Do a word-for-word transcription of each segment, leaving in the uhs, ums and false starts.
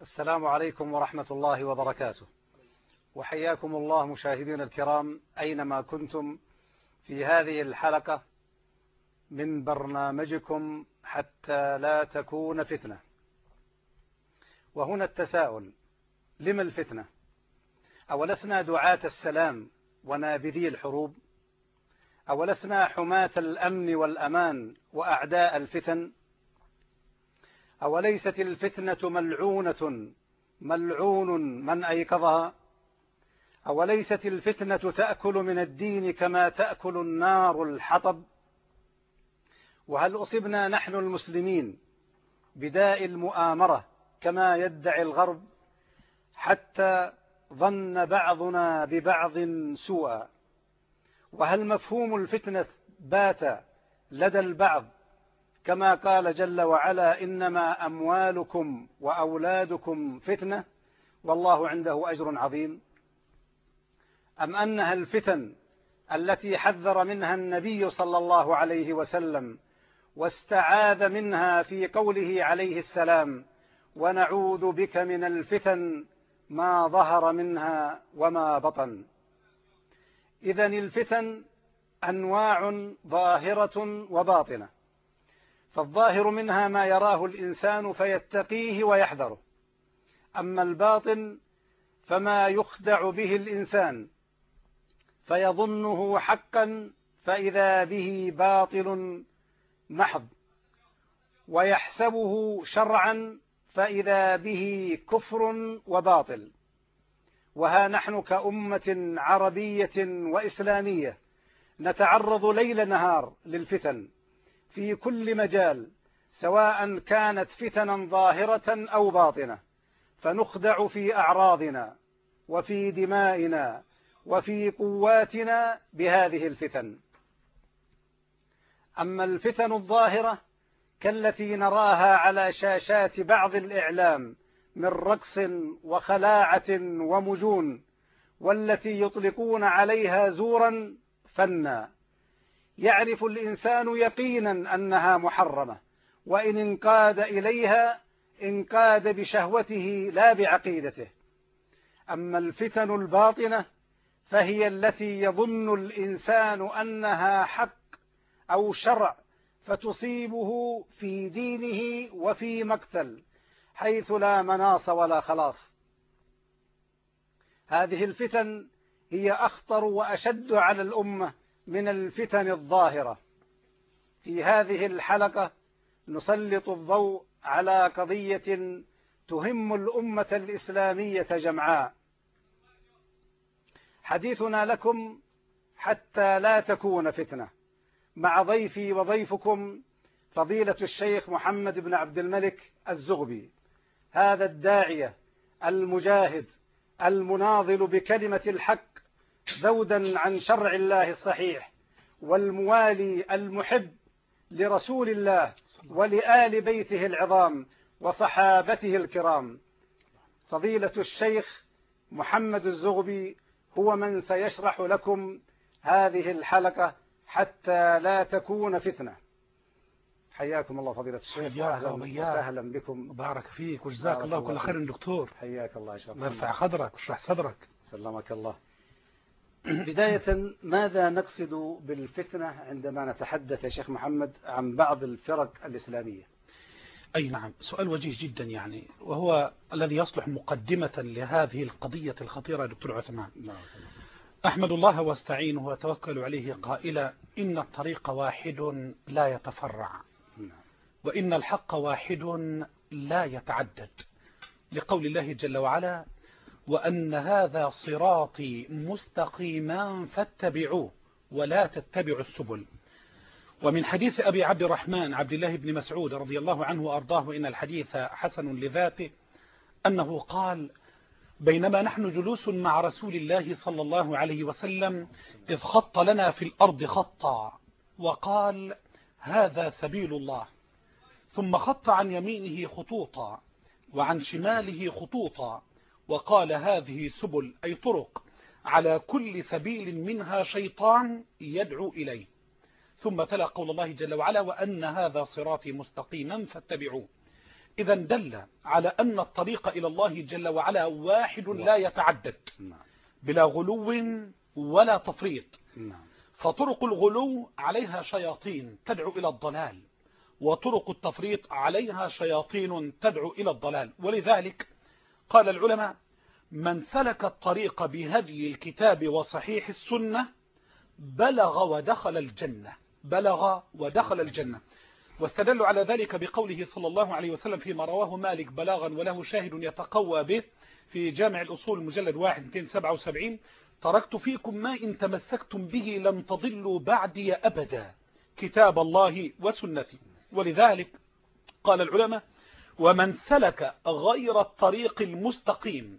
السلام عليكم ورحمة الله وبركاته، وحياكم الله مشاهدينا الكرام أينما كنتم في هذه الحلقة من برنامجكم حتى لا تكون فتنة. وهنا التساؤل: لما الفتنة؟ أولسنا دعاة السلام ونابذي الحروب؟ أولسنا حماة الأمن والأمان وأعداء الفتن؟ أوليست الفتنة ملعونة ملعون من أيقظها؟ أوليست الفتنة تأكل من الدين كما تأكل النار الحطب؟ وهل أصبنا نحن المسلمين بداء المؤامرة كما يدعي الغرب، حتى ظن بعضنا ببعض سوءا؟ وهل مفهوم الفتنة بات لدى البعض كما قال جل وعلا: إنما أموالكم وأولادكم فتنة والله عنده أجر عظيم؟ أم أنها الفتن التي حذر منها النبي صلى الله عليه وسلم واستعاذ منها في قوله عليه السلام: ونعوذ بك من الفتن ما ظهر منها وما بطن. إذن الفتن أنواع ظاهرة وباطنة، فالظاهر منها ما يراه الإنسان فيتقيه ويحذره، أما الباطن فما يخدع به الإنسان فيظنه حقا فإذا به باطل محض، ويحسبه شرعا فإذا به كفر وباطل. وها نحن كأمة عربية وإسلامية نتعرض ليل نهار للفتن في كل مجال، سواء كانت فتنا ظاهرة أو باطنة، فنخدع في أعراضنا وفي دمائنا وفي قواتنا بهذه الفتن. أما الفتن الظاهرة كالتي نراها على شاشات بعض الإعلام من رقص وخلاعة ومجون، والتي يطلقون عليها زورا فنا، يعرف الإنسان يقينا أنها محرمة، وإن انقاد إليها انقاد بشهوته لا بعقيدته. أما الفتن الباطنة فهي التي يظن الإنسان أنها حق أو شرع، فتصيبه في دينه وفي مقتل حيث لا مناص ولا خلاص. هذه الفتن هي أخطر وأشد على الأمة من الفتن الظاهرة. في هذه الحلقة نسلط الضوء على قضية تهم الأمة الإسلامية جمعاء. حديثنا لكم حتى لا تكون فتنة، مع ضيفي وضيفكم فضيلة الشيخ محمد بن عبد الملك الزغبي، هذا الداعية المجاهد المناضل بكلمة الحق ذودا عن شرع الله الصحيح، والموالي المحب لرسول الله ولآل بيته العظام وصحابته الكرام. فضيلة الشيخ محمد الزغبي هو من سيشرح لكم هذه الحلقة حتى لا تكون فتنة. حياكم الله فضيلة الشيخ، أهلا وسهلا بكم. بارك فيك وجزاك الله كل خير دكتور. حياك الله، نرفع قدرك واشرح صدرك. سلمك الله. بداية، ماذا نقصد بالفتنة عندما نتحدث يا شيخ محمد عن بعض الفرق الإسلامية؟ أي نعم، سؤال وجيه جدا يعني، وهو الذي يصلح مقدمة لهذه القضية الخطيرة دكتور عثمان. نعم. أحمد الله واستعينه وتوكل عليه قائلا: إن الطريق واحد لا يتفرع، وإن الحق واحد لا يتعدد، لقول الله جل وعلا: وأن هذا صراطي مستقيما فاتبعوه ولا تتبعوا السبل. ومن حديث أبي عبد الرحمن عبد الله بن مسعود رضي الله عنه وأرضاه، وإن الحديث حسن لذاته، أنه قال: بينما نحن جلوس مع رسول الله صلى الله عليه وسلم إذ خط لنا في الأرض خطا وقال: هذا سبيل الله، ثم خط عن يمينه خطوطا وعن شماله خطوطا وقال: هذه سبل، أي طرق، على كل سبيل منها شيطان يدعو إليه. ثم تلا قول الله جل وعلا: وأن هذا صراطي مستقيما فاتبعوه. إذا دل على أن الطريق إلى الله جل وعلا واحد لا يتعدد بلا غلو ولا تفريط. فطرق الغلو عليها شياطين تدعو إلى الضلال، وطرق التفريط عليها شياطين تدعو إلى الضلال. ولذلك قال العلماء: من سلك الطريق بهدي الكتاب وصحيح السنة بلغ ودخل الجنة، بلغ ودخل الجنة. واستدلوا على ذلك بقوله صلى الله عليه وسلم فيما رواه مالك بلاغا وله شاهد يتقوى به في جامع الأصول المجلد واحد مئتين وسبعة وسبعين: تركت فيكم ما إن تمسكتم به لم تضلوا بعدي أبدا، كتاب الله وسنتي. ولذلك قال العلماء: ومن سلك غير الطريق المستقيم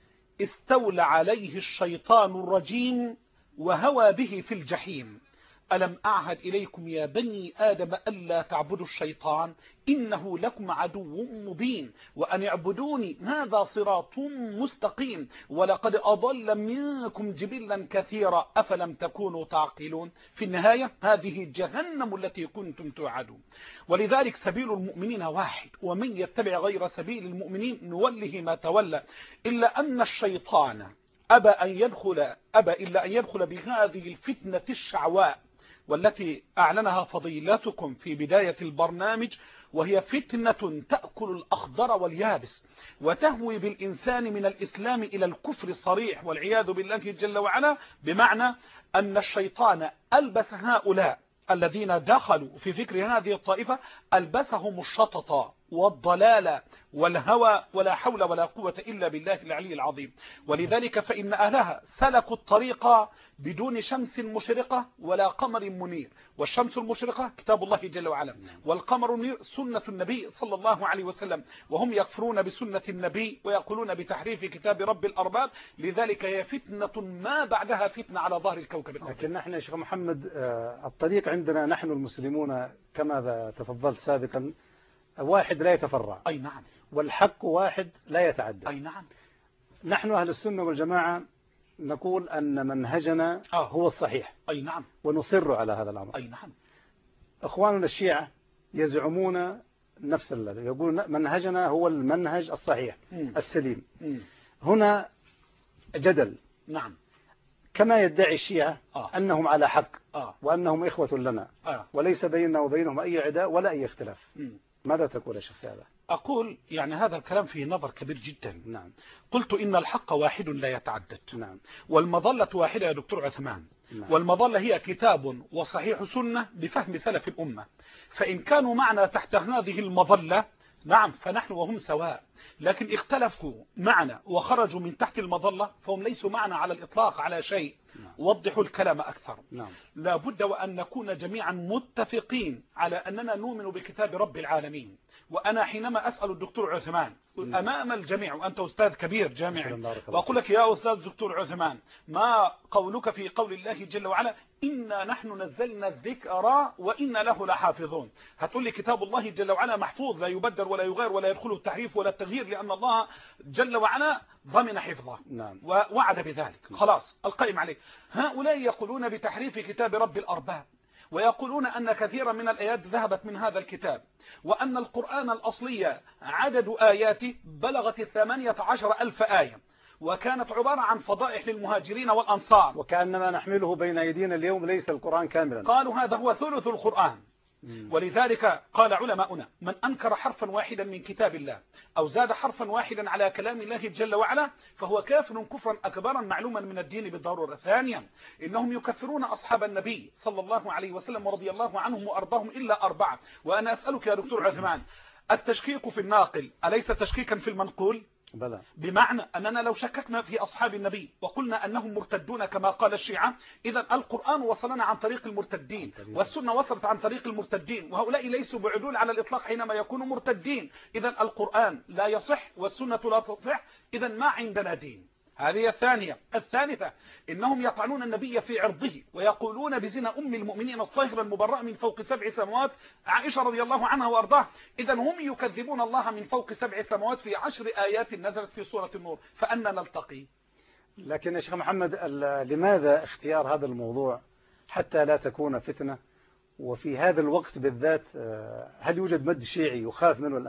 استولى عليه الشيطان الرجيم وهوى به في الجحيم. ألم أعهد إليكم يا بني آدم ألا تعبدوا الشيطان إنه لكم عدو مبين وأن اعبدوني هذا صراط مستقيم ولقد أضل منكم جبلا كثيرا أفلم تكونوا تعقلون. في النهاية هذه جهنم التي كنتم توعدون. ولذلك سبيل المؤمنين واحد، ومن يتبع غير سبيل المؤمنين نوله ما تولى. إلا أن الشيطان أبى أن يدخل أبى إلا أن يدخل بهذه الفتنة الشعواء والتي أعلنها فضيلتكم في بداية البرنامج، وهي فتنة تأكل الأخضر واليابس وتهوي بالإنسان من الإسلام إلى الكفر الصريح والعياذ بالله جل وعلا. بمعنى أن الشيطان ألبس هؤلاء الذين دخلوا في فكر هذه الطائفة ألبسهم الشطط والضلال والهوى ولا حول ولا قوة إلا بالله العلي العظيم. ولذلك فإن أهلها سلكوا الطريق بدون شمس مشرقة ولا قمر منير. والشمس المشرقة كتاب الله جل وعلا، والقمر المنير سنة النبي صلى الله عليه وسلم، وهم يكفرون بسنة النبي ويقولون بتحريف كتاب رب الأرباب. لذلك هي فتنة ما بعدها فتنة على ظهر الكوكب الأرض. لكن نحن يا شيخ محمد الطريق عندنا نحن المسلمون كما تفضلت سابقا واحد لا يتفرع. أي نعم. والحق واحد لا يتعدد. أي نعم. نحن أهل السنة والجماعة نقول أن منهجنا آه. هو الصحيح. أي نعم. ونصر على هذا الأمر. أي نعم. إخواننا الشيعة يزعمون نفس الذي يقولون منهجنا هو المنهج الصحيح م. السليم. م. هنا جدل. نعم. كما يدعي الشيعة آه. أنهم على حق آه. وأنهم إخوة لنا آه. وليس بيننا وبينهم أي عداء ولا أي اختلاف. م. ماذا تقول يا شيخ هذا؟ أقول يعني هذا الكلام فيه نظر كبير جدا. نعم. قلت إن الحق واحد لا يتعدد. نعم. والمظلة واحدة يا دكتور عثمان. نعم. والمظلة هي كتاب وصحيح سنة بفهم سلف الأمة. فإن كانوا معنا تحت هذه المظلة نعم فنحن وهم سواء، لكن اختلفوا معنا وخرجوا من تحت المظلة فهم ليسوا معنا على الإطلاق على شيء. نعم. وضحوا الكلام أكثر. نعم. لا بد وأن نكون جميعا متفقين على أننا نؤمن بكتاب رب العالمين. وأنا حينما أسأل الدكتور عثمان أمام الجميع وأنت أستاذ كبير جامعي وأقول لك يا أستاذ دكتور عثمان ما قولك في قول الله جل وعلا إنا نحن نزلنا الذكر وإنا له لحافظون، هتقول لي كتاب الله جل وعلا محفوظ لا يبدل ولا يغير ولا يدخله التحريف ولا التغيير لأن الله جل وعلا ضمن حفظه. نعم. ووعد بذلك. خلاص القائم عليه. هؤلاء يقولون بتحريف كتاب رب الأرباب ويقولون أن كثيرا من الآيات ذهبت من هذا الكتاب وأن القرآن الأصلي عدد آياته بلغت ثمانية عشر ألف آية وكانت عبارة عن فضائح للمهاجرين والأنصار وكأنما نحمله بين أيدينا اليوم ليس القرآن كاملا. قالوا هذا هو ثلث القرآن. ولذلك قال علماؤنا من أنكر حرفا واحدا من كتاب الله أو زاد حرفا واحدا على كلام الله جل وعلا فهو كافر كفرا أكبرا معلوما من الدين بالضرورة. ثانيا إنهم يكفرون أصحاب النبي صلى الله عليه وسلم ورضي الله عنهم وأرضاهم إلا أربعة. وأنا أسألك يا دكتور عثمان التشكيك في الناقل أليس تشكيكا في المنقول؟ بلى. بمعنى أننا لو شككنا في أصحاب النبي وقلنا أنهم مرتدون كما قال الشيعة إذا القرآن وصلنا عن طريق المرتدين والسنة وصلت عن طريق المرتدين وهؤلاء ليسوا بعدول على الإطلاق حينما يكونوا مرتدين. إذا القرآن لا يصح والسنة لا تصح إذا ما عندنا دين. هذه الثانية. الثالثة إنهم يطعنون النبي في عرضه ويقولون بزنا أم المؤمنين الطاهرة المبرأة من فوق سبع سماوات عائشة رضي الله عنها وأرضاها. إذا هم يكذبون الله من فوق سبع سماوات في عشر آيات نزلت في سورة النور فأنا نلتقي. لكن يا شيخ محمد لماذا اختيار هذا الموضوع حتى لا تكون فتنة وفي هذا الوقت بالذات؟ هل يوجد مد شيعي يخاف منه الآن؟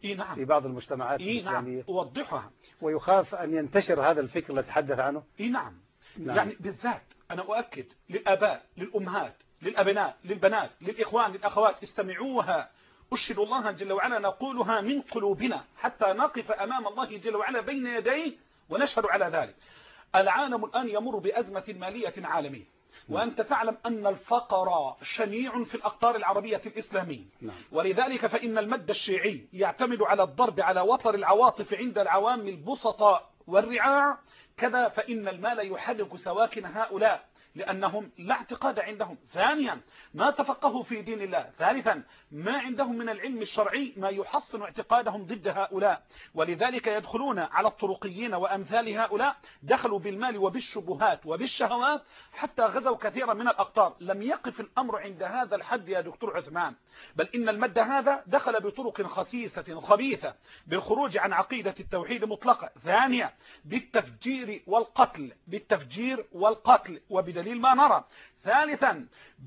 إيه نعم. في بعض المجتمعات إيه الإسلامية. نعم. أوضحها. ويخاف أن ينتشر هذا الفكر الذي تحدث عنه. إيه نعم. نعم. يعني بالذات أنا أؤكد للآباء للأمهات للأبناء للبنات للإخوان للأخوات، استمعوها، أشهد الله جل وعلا نقولها من قلوبنا حتى نقف أمام الله جل وعلا بين يديه ونشهد على ذلك. العالم الآن يمر بأزمة مالية عالمية، وأنت تعلم أن الفقر شنيع في الأقطار العربية الإسلامية. نعم. ولذلك فإن المد الشيعي يعتمد على الضرب على وتر العواطف عند العوام البسطاء والرعاع، كذا فإن المال يحرك سواكن هؤلاء لأنهم لا اعتقاد عندهم. ثانيا ما تفقهوا في دين الله. ثالثا ما عندهم من العلم الشرعي ما يحصن اعتقادهم ضد هؤلاء، ولذلك يدخلون على الطرقيين وأمثال هؤلاء، دخلوا بالمال وبالشبهات وبالشهوات حتى غزوا كثيرا من الأقطار. لم يقف الأمر عند هذا الحد يا دكتور عثمان، بل إن المد هذا دخل بطرق خسيسة خبيثة بالخروج عن عقيدة التوحيد مطلقة. ثانيا بالتفجير والقتل، بالتفجير والقتل وبدليل ما نرى. ثالثا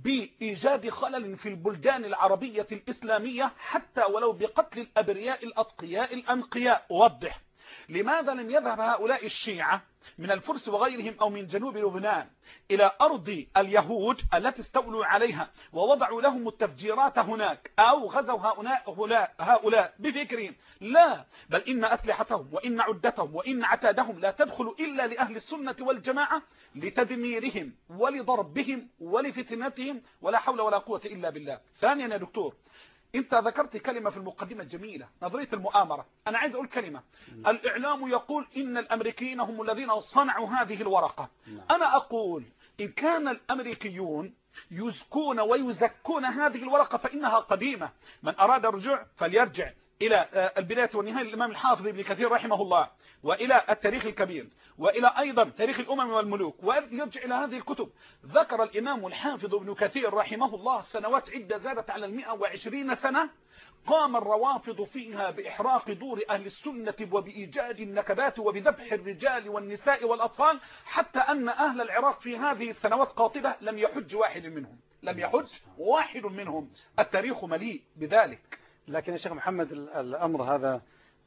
بإيجاد خلل في البلدان العربية الإسلامية حتى ولو بقتل الأبرياء الأتقياء الأنقياء. وضح لماذا لم يذهب هؤلاء الشيعة من الفرس وغيرهم أو من جنوب لبنان إلى أرض اليهود التي استولوا عليها ووضعوا لهم التفجيرات هناك، أو غزوا هؤلاء, هؤلاء بفكرهم؟ لا، بل إن أسلحتهم وإن عدتهم وإن عتادهم لا تدخل إلا لأهل السنة والجماعة لتدميرهم ولضربهم ولفتنتهم، ولا حول ولا قوة إلا بالله. ثانيا يا دكتور، انت ذكرت كلمة في المقدمة الجميلة، نظرية المؤامرة. انا عايز اقول كلمة. الاعلام يقول ان الامريكيين هم الذين صنعوا هذه الورقة. انا اقول ان كان الامريكيون يزكون ويزكون هذه الورقة فانها قديمة. من اراد الرجوع فليرجع الى البداية والنهاية للامام الحافظ ابن كثير رحمه الله، والى التاريخ الكبير، والى ايضا تاريخ الامم والملوك، ويرجع الى هذه الكتب. ذكر الامام الحافظ ابن كثير رحمه الله سنوات عدة زادت على المئة وعشرين سنة قام الروافض فيها بإحراق دور أهل السنة وبإيجاد النكبات وبذبح الرجال والنساء والأطفال، حتى أن أهل العراق في هذه السنوات قاطبة لم يحج واحد منهم، لم يحج واحد منهم. التاريخ مليء بذلك. لكن يا شيخ محمد الأمر هذا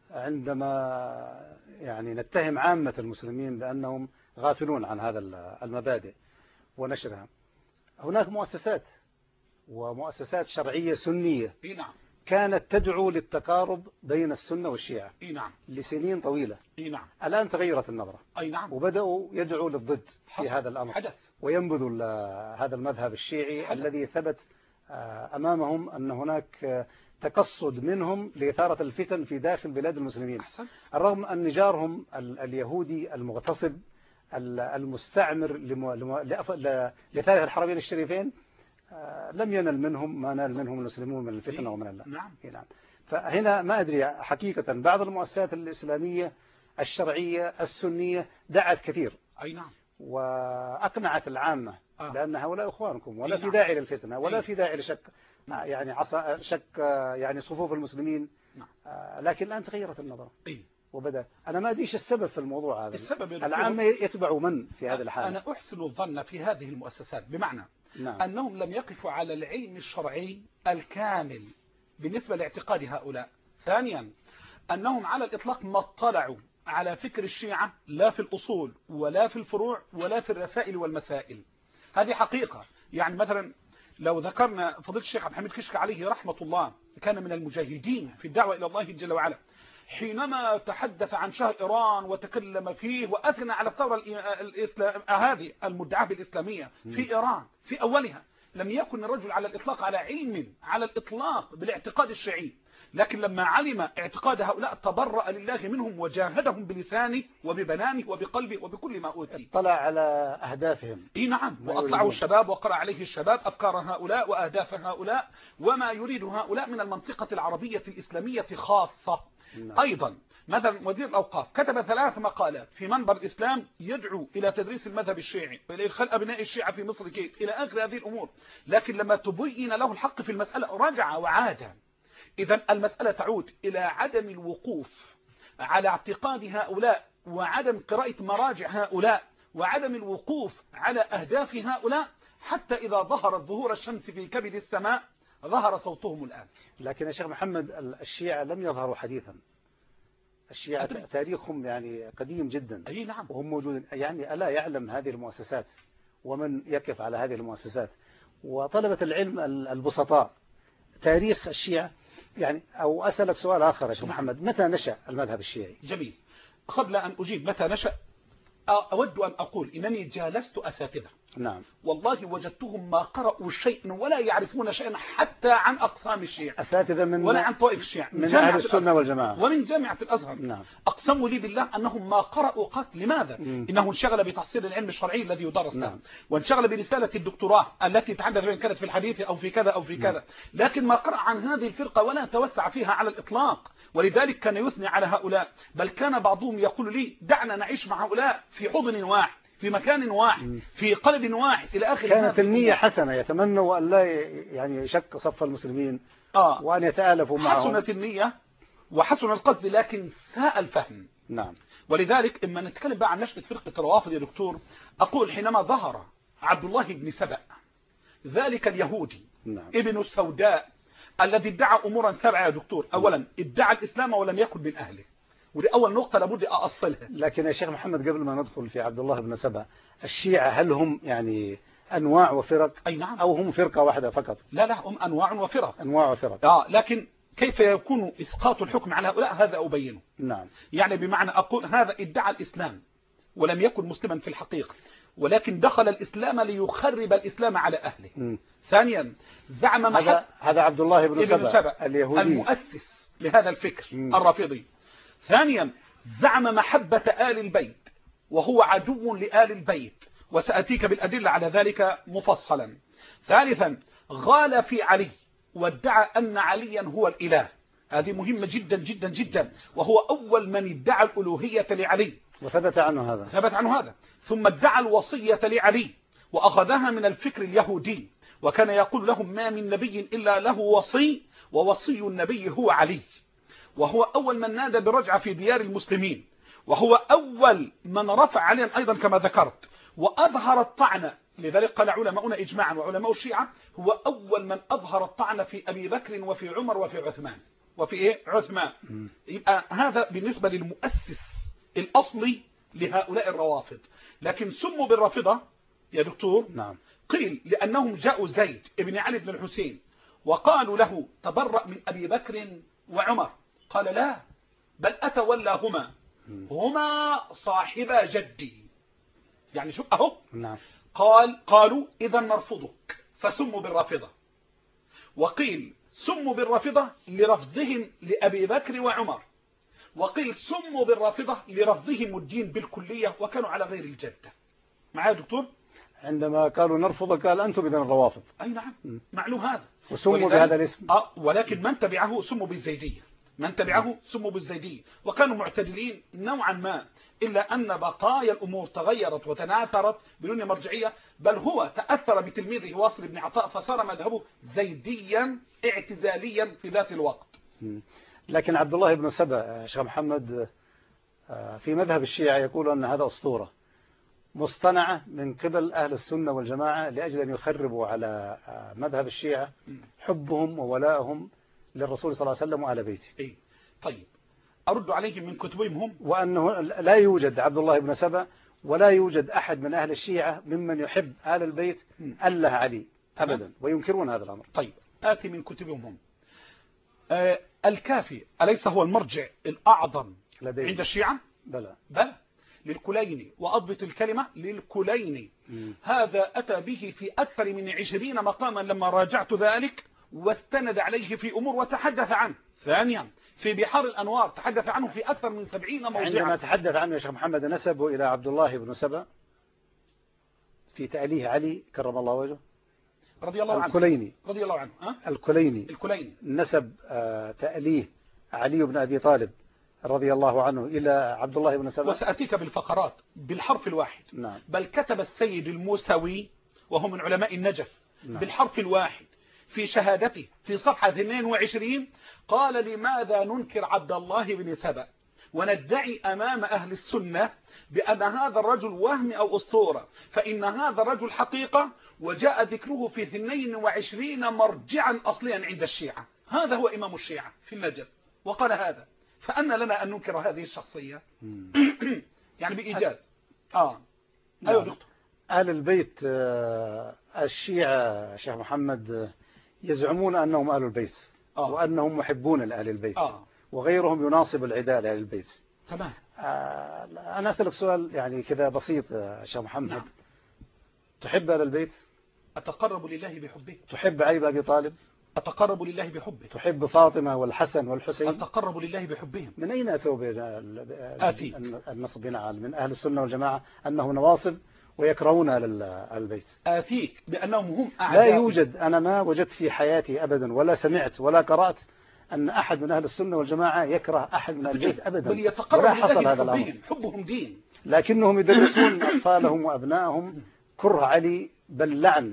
عندما يعني نتهم عامة المسلمين بأنهم غافلون عن هذا المبادئ ونشرها، هناك مؤسسات ومؤسسات شرعية سنية نعم كانت تدعو للتقارب بين السنة والشيعة نعم لسنين طويلة. نعم الآن تغيرت النظرة. أي نعم. وبدأوا يدعوا للضد في حصل. هذا الأمر. حدث. وينبذوا هذا المذهب الشيعي حدث. الذي ثبت أمامهم أن هناك تقصد منهم لإثارة الفتن في داخل بلاد المسلمين. أحسن. الرغم أن نجارهم اليهودي المغتصب المستعمر لثالث الحرمين الشريفين لم ينل منهم ما نال منهم المسلمون من الفتنة ومن الله. نعم. نعم. فهنا ما أدري حقيقة بعض المؤسسات الإسلامية الشرعية السنية دعت كثير. أي نعم. وأقنعت العامة آه. بأن هؤلاء إخوانكم ولا نعم. في داعي للفتنة ولا إيه؟ في داعي لشك يعني عصا شك يعني صفوف المسلمين. نعم. لكن الآن تغيرت النظرة. إيه؟ وبدأ أنا ما أدريش السبب في الموضوع هذا. السبب العامة يتبعوا من في هذه الحالة؟ أنا أحسن الظن في هذه المؤسسات بمعنى نعم. أنهم لم يقفوا على العلم الشرعي الكامل بالنسبة لاعتقاد هؤلاء. ثانيا أنهم على الإطلاق ما اطلعوا على فكر الشيعة لا في الأصول ولا في الفروع ولا في الرسائل والمسائل. هذه حقيقة. يعني مثلا لو ذكرنا فضيلة الشيخ عبد الحميد كشك عليه رحمة الله، كان من المجاهدين في الدعوة إلى الله جل وعلا، حينما تحدث عن شهر إيران وتكلم فيه وأثنى على الثورة الإسلام هذه المدعاة بالإسلامية في إيران في أولها، لم يكن الرجل على الإطلاق على علم على الإطلاق بالاعتقاد الشيعي، لكن لما علم اعتقاد هؤلاء تبرأ لله منهم وجاهدهم بلسانه وببنانه وبقلبه وبكل ما أوتي. اطلع على أهدافهم. اي نعم. وأطلعوا الشباب وقرأ عليه الشباب أفكار هؤلاء وأهداف هؤلاء وما يريد هؤلاء من المنطقة العربية الإسلامية خاصة. نعم. أيضا مثلا وزير الأوقاف كتب ثلاث مقالات في منبر الإسلام يدعو إلى تدريس المذهب الشيعي وإلى إدخال أبناء الشيعة في مصر كيف إلى آخر هذه الأمور، لكن لما تبين له الحق في المسألة رجع وعاد. إذا المسألة تعود إلى عدم الوقوف على اعتقاد هؤلاء وعدم قراءة مراجع هؤلاء وعدم الوقوف على أهداف هؤلاء، حتى إذا ظهرت ظهور الشمس في كبد السماء ظهر صوتهم الآن. لكن يا شيخ محمد الشيعة لم يظهروا حديثا، الشيعة أدري. تاريخهم يعني قديم جدا. أي نعم. وهم موجودين، يعني ألا يعلم هذه المؤسسات ومن يقف على هذه المؤسسات وطلبة العلم البسطاء تاريخ الشيعة يعني. أو أسألك سؤال آخر يا شيخ محمد، متى نشأ المذهب الشيعي؟ جميل. قبل أن أجيب متى نشأ أود أن أقول إنني جالست أساتذة، نعم، والله وجدتهم ما قرأوا شيئا ولا يعرفون شيئا حتى عن أقسام الشيعة، أساتذة من ولا عن طائف الشيعة، من أهل السنة والجماعة ومن جامعة الأزهر. نعم. أقسموا لي بالله أنهم ما قرأوا قط. لماذا؟ مم. إنه انشغل بتحصيل العلم الشرعي الذي يدرس له، نعم. وانشغل برسالة الدكتوراه التي تحدث بين كانت في الحديث أو في كذا أو في كذا، لكن ما قرأ عن هذه الفرقة ولا توسع فيها على الإطلاق. ولذلك كان يثني على هؤلاء، بل كان بعضهم يقول لي دعنا نعيش مع هؤلاء في حضن واحد، في مكان واحد، في قلب واحد، إلى آخر. كانت النية حسنة، يتمنوا أن لا يعني يشق صف المسلمين آه. وأن يتآلفوا معهم. حسنت النية وحسن القصد، لكن ساء الفهم. نعم. ولذلك إما نتكلم بقى عن نشأة فرقة الروافض يا دكتور، أقول حينما ظهر عبد الله بن سبأ ذلك اليهودي، نعم. ابن السوداء الذي ادعى أمورا سبعة يا دكتور. أولا ادعى الإسلام ولم يكن من أهله، ودي أول نقطة لابد أصلها. لكن يا شيخ محمد قبل ما ندخل في عبد الله بن سبأ، الشيعة هل هم يعني أنواع وفرق؟ أي نعم. أو هم فرقة واحدة فقط؟ لا لا، هم أنواع وفرق. أنواع وفرق. آه لكن كيف يكون إسقاط الحكم على هؤلاء هذا أبينه. نعم. يعني بمعنى أقول هذا ادعى الإسلام ولم يكن مسلما في الحقيقة، ولكن دخل الإسلام ليخرب الإسلام على أهله. م. ثانيا زعم محب هذا هذا عبد الله بن سبأ, سبأ اليهودي المؤسس لهذا الفكر م. الرافضي. ثانيا زعم محبة آل البيت وهو عدو لآل البيت، وسأتيك بالأدلة على ذلك مفصلا. ثالثا غال في علي وادعى أن عليا هو الإله، هذه مهمة جدا جدا جدا، وهو أول من ادعى الألوهية لعلي وثبت عنه هذا ثبت عنه هذا ثم ادعى الوصية لعلي وأخذها من الفكر اليهودي، وكان يقول لهم ما من نبي إلا له وصي ووصي النبي هو علي، وهو أول من نادى بالرجعة في ديار المسلمين، وهو أول من رفع عليا أيضا كما ذكرت وأظهر الطعن. لذلك قال علماؤنا إجماعا وعلماء الشيعة هو أول من أظهر الطعن في أبي بكر وفي عمر وفي عثمان وفي إيه عثمان. يبقى هذا بالنسبة للمؤسس الأصلي لهؤلاء الروافض. لكن سموا بالرافضة يا دكتور نعم. قيل لأنهم جاءوا زيد ابن علي بن الحسين وقالوا له تبرأ من أبي بكر وعمر، قال لا بل أتولاهما، هما صاحبا جدي. يعني شوف أهو. نعم. قال قالوا إذا نرفضك فسموا بالرافضة. وقيل سموا بالرافضة لرفضهم لأبي بكر وعمر، وقيل سموا بالرافضة لرفضهم الدين بالكلية وكانوا على غير الجدة. معايا دكتور؟ عندما قالوا نرفض قال أنتم إذن الروافض. أي نعم معلوم هذا. وسموا بهذا الاسم. آه ولكن من تبعه سموا بالزيدية، من تبعه سموا بالزيدية، وكانوا معتدلين نوعا ما، إلا أن بقايا الأمور تغيرت وتناثرت بدون مرجعية، بل هو تأثر بتلميذه واصل بن عطاء فصار مذهبه زيديا اعتزاليا في ذات الوقت. لكن عبد الله بن سبأ شيخ محمد في مذهب الشيعة يقول أن هذا أسطورة مصطنعة من قبل أهل السنة والجماعة لأجل أن يخربوا على مذهب الشيعة حبهم وولائهم للرسول صلى الله عليه وسلم وآل بيته. إيه؟ طيب أرد عليهم من كتبهم هم وأنه لا يوجد عبد الله بن سبأ ولا يوجد أحد من أهل الشيعة ممن يحب آل البيت أله علي أبدا، وينكرون هذا الأمر. طيب آتي من كتبهم هم. آه الكافي أليس هو المرجع الأعظم لديه عند الشيعة؟ بلى بلى للكليني، وأضبط الكلمة للكليني. م. هذا أتى به في أكثر من عشرين مقاما لما راجعت ذلك، واستند عليه في أمور وتحدث عنه. ثانيا في بحار الأنوار تحدث عنه في أكثر من سبعين موضوعا. عندما تحدث عنه يا شيخ محمد نسبه إلى عبد الله بن سبأ في تأليه علي كرم الله وجهه رضي الله عنه الكليني رضي الله عنه أه؟ الكليني الكليني نسب آه تأليه علي بن أبي طالب رضي الله عنه إلى عبد الله بن سبأ، وسأتيك بالفقرات بالحرف الواحد. نعم. بل كتب السيد الموسوي وهو من علماء النجف نعم. بالحرف الواحد في شهادته في صفحة اثنين وعشرين قال لماذا ننكر عبد الله بن سبأ؟ وندعي أمام أهل السنة بأن هذا الرجل وهم أو أسطورة، فإن هذا الرجل حقيقة وجاء ذكره في اثنين وعشرين مرجعا أصليا عند الشيعة. هذا هو إمام الشيعة في النجف وقال هذا، فأنا لنا أن ننكر هذه الشخصية يعني بإيجاز. آه أيوة دكتور. أهل البيت الشيعة شيخ محمد يزعمون أنهم أهل البيت آه. وأنهم محبون لأهل البيت آه. وغيرهم يناصب العداء لأهل البيت. تمام. آه أنا أسألك سؤال يعني كذا بسيط شيخ محمد. نعم. تحب أهل البيت؟ أتقرب لله بحبه. تحب علي بن أبي طالب؟ أتقرب لله بحبه. تحب فاطمة والحسن والحسين؟ أتقرب لله بحبهم. من أين أتوا آتي النصب هنا من أهل السنة والجماعة أنهم نواصب ويكرهون أهل البيت؟ آتيك بأنهم هم أعداء. لا يوجد، أنا ما وجدت في حياتي أبدا ولا سمعت ولا قرأت أن أحد من أهل السنة والجماعة يكره أحد من أهل البيت أبدا. بل يتقرب ولا حصل هذا الأمر. حبهم دين. لكنهم يدرسون أطفالهم وأبنائهم كره علي بل لعن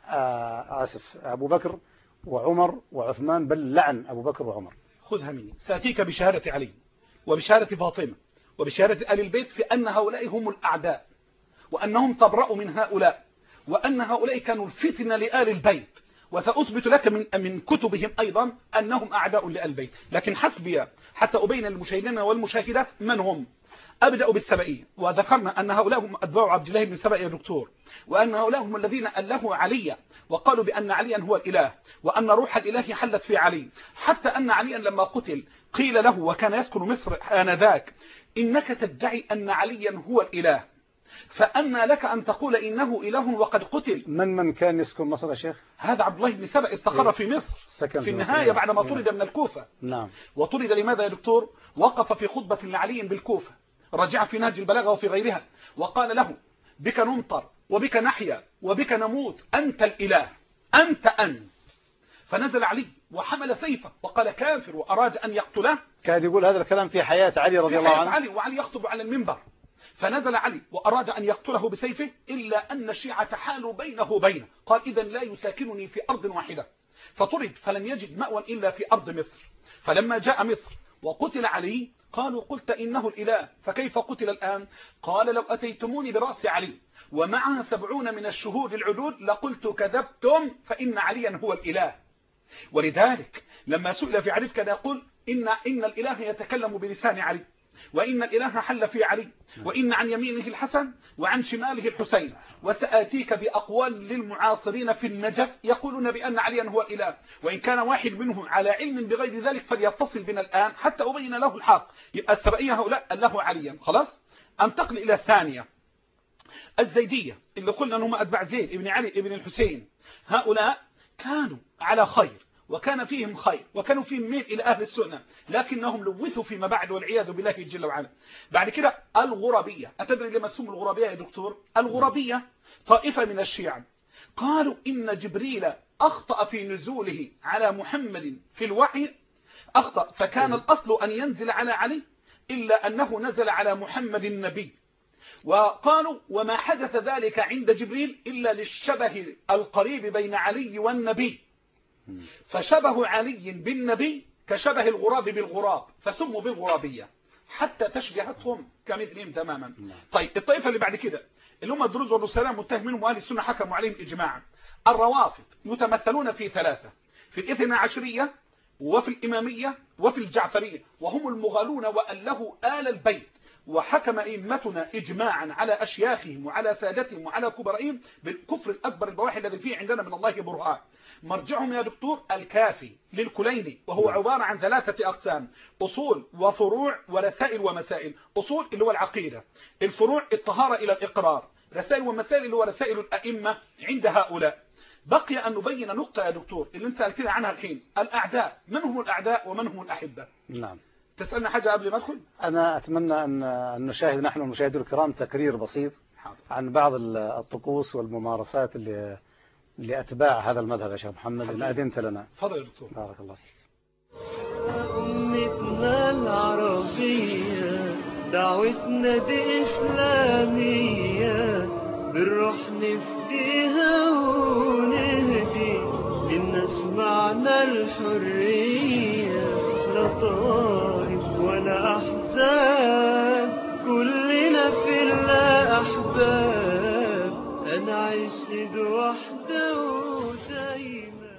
آه آسف أبو بكر وعمر وعثمان، بل لعن أبو بكر وعمر. خذها مني، سأتيك بشهادة علي وبشهادة فاطمة وبشهادة آل البيت في أن هؤلاء هم الأعداء، وأنهم تبرأوا من هؤلاء، وأن هؤلاء كانوا الفتنة لآل البيت، وسأثبت لك من من كتبهم أيضا أنهم أعداء لآل البيت. لكن حسبي حتى أبين المشاهدين والمشاهدات من هم. أبدأ بالسبئية، وذكرنا أن هؤلاء هم أتباع عبد الله بن سبأ يا دكتور، وأن هؤلاء هم الذين ألهوا عليا وقالوا بأن عليا هو الإله، وأن روح الإله حلت في علي، حتى أن عليا لما قتل قيل له وكان يسكن مصر آنذاك: إنك تدعي أن عليا هو الإله، فأن لك أن تقول إنه إله وقد قتل. من من كان يسكن مصر يا شيخ؟ هذا عبد الله بن سبأ استقر في مصر في النهاية بعدما طرد من الكوفة. نعم. وطرد لماذا يا دكتور؟ وقف في خطبة لعلي بالكوفة، رجع في نهج البلاغة وفي غيرها، وقال له: بك نمطر وبك نحيا وبك نموت، أنت الإله، أنت أنت. فنزل علي وحمل سيفه وقال: كافر، وأراد أن يقتله. كان يقول هذا الكلام في حياة علي رضي الله عنه. علي وعلي يخطب على المنبر، فنزل علي وأراد أن يقتله بسيفه، إلا أن الشيعة حالوا بينه وبينه، قال: إذا لا يساكنني في أرض واحدة. فطرد فلم يجد مأوى إلا في أرض مصر. فلما جاء مصر وقتل علي قالوا: قلت إنه الإله، فكيف قتل الآن؟ قال: لو أتيتموني برأس علي ومعها سبعون من الشهود العدود لقلت كذبتم، فإن عليا هو الإله. ولذلك لما سئل في علي كان يقول: إن, إن الإله يتكلم بلسان علي، وإن الإله حل في علي، وإن عن يمينه الحسن وعن شماله الحسين. وسآتيك بأقوال للمعاصرين في النجف يقولون بأن عليا هو الإله، وإن كان واحد منهم على علم بغير ذلك فليتصل بنا الآن حتى أبين له الحق. يبقى السبئية هؤلاء له عليا. خلاص. أنتقل إلى الثانية، الزيدية اللي قلنا أنهم أتباع زيد ابن علي ابن الحسين. هؤلاء كانوا على خير وكان فيهم خير وكانوا فيهم ميل إلى أهل السنة، لكنهم لوثوا فيما بعد والعياذ بالله جل وعلا. بعد كده الغربية. أتدري لما سموا الغربية يا دكتور؟ الغربية طائفة من الشيعة قالوا إن جبريل أخطأ في نزوله على محمد في الوحي، أخطأ، فكان الأصل أن ينزل على علي، إلا أنه نزل على محمد النبي. وقالوا: وما حدث ذلك عند جبريل إلا للشبه القريب بين علي والنبي، فشبه علي بالنبي كشبه الغراب بالغراب، فسموا بالغرابية حتى تشبهتهم كمثلهم تماما. طيب الطائفة اللي بعد كده اللي هم الدروز والرسالان متهمينهم وأهل السنة حكموا عليهم إجماعا. الروافض يتمثلون في ثلاثة: في الاثنى عشرية وفي الإمامية وفي الجعفرية، وهم المغالون وألهوا آل البيت. وحكم أئمتنا إجماعا على أشياخهم وعلى سادتهم وعلى كبرائهم بالكفر الأكبر البواحي الذي فيه عندنا من الله برهان. مرجعهم يا دكتور الكافي للكليني، وهو عبارة عن ثلاثة أقسام: أصول وفروع ورسائل ومسائل. أصول اللي هو العقيدة، الفروع الطهارة إلى الإقرار، رسائل ومسائل اللي هو رسائل الأئمة عند هؤلاء. بقي أن نبين نقطة يا دكتور اللي انت سألتنا عنها الحين: الأعداء، من هم الأعداء ومن هم الأحبة؟ نعم. تسألنا حاجة قبل ما ادخل؟ أنا أتمنى أن نشاهد نحن المشاهدين الكرام تقرير بسيط عن بعض الطقوس والممارسات اللي لأتباع هذا المذهب يا شيخ محمد، إن أذنت لنا. تفضل يا دكتور. بارك الله فيك. أمتنا العربية دعوتنا دي إسلامية، بنروح نفديها ونهدي الناس معنى الحرية، لا طائف ولا أحزاب أحزان، كلنا في الله أحباب، هنعيش إيد واحدة ودايما.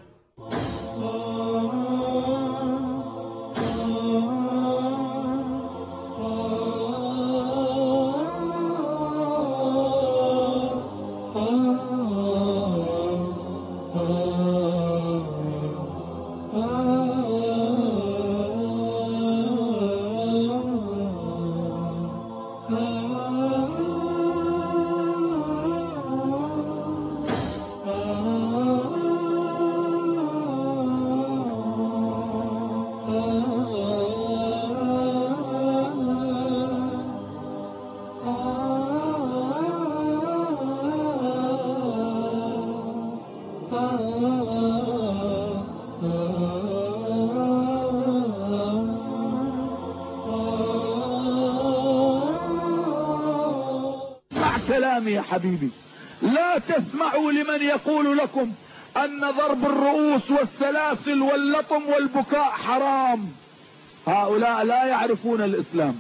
كلامي يا حبيبي، لا تسمعوا لمن يقول لكم ان ضرب الرؤوس والسلاسل واللطم والبكاء حرام. هؤلاء لا يعرفون الاسلام،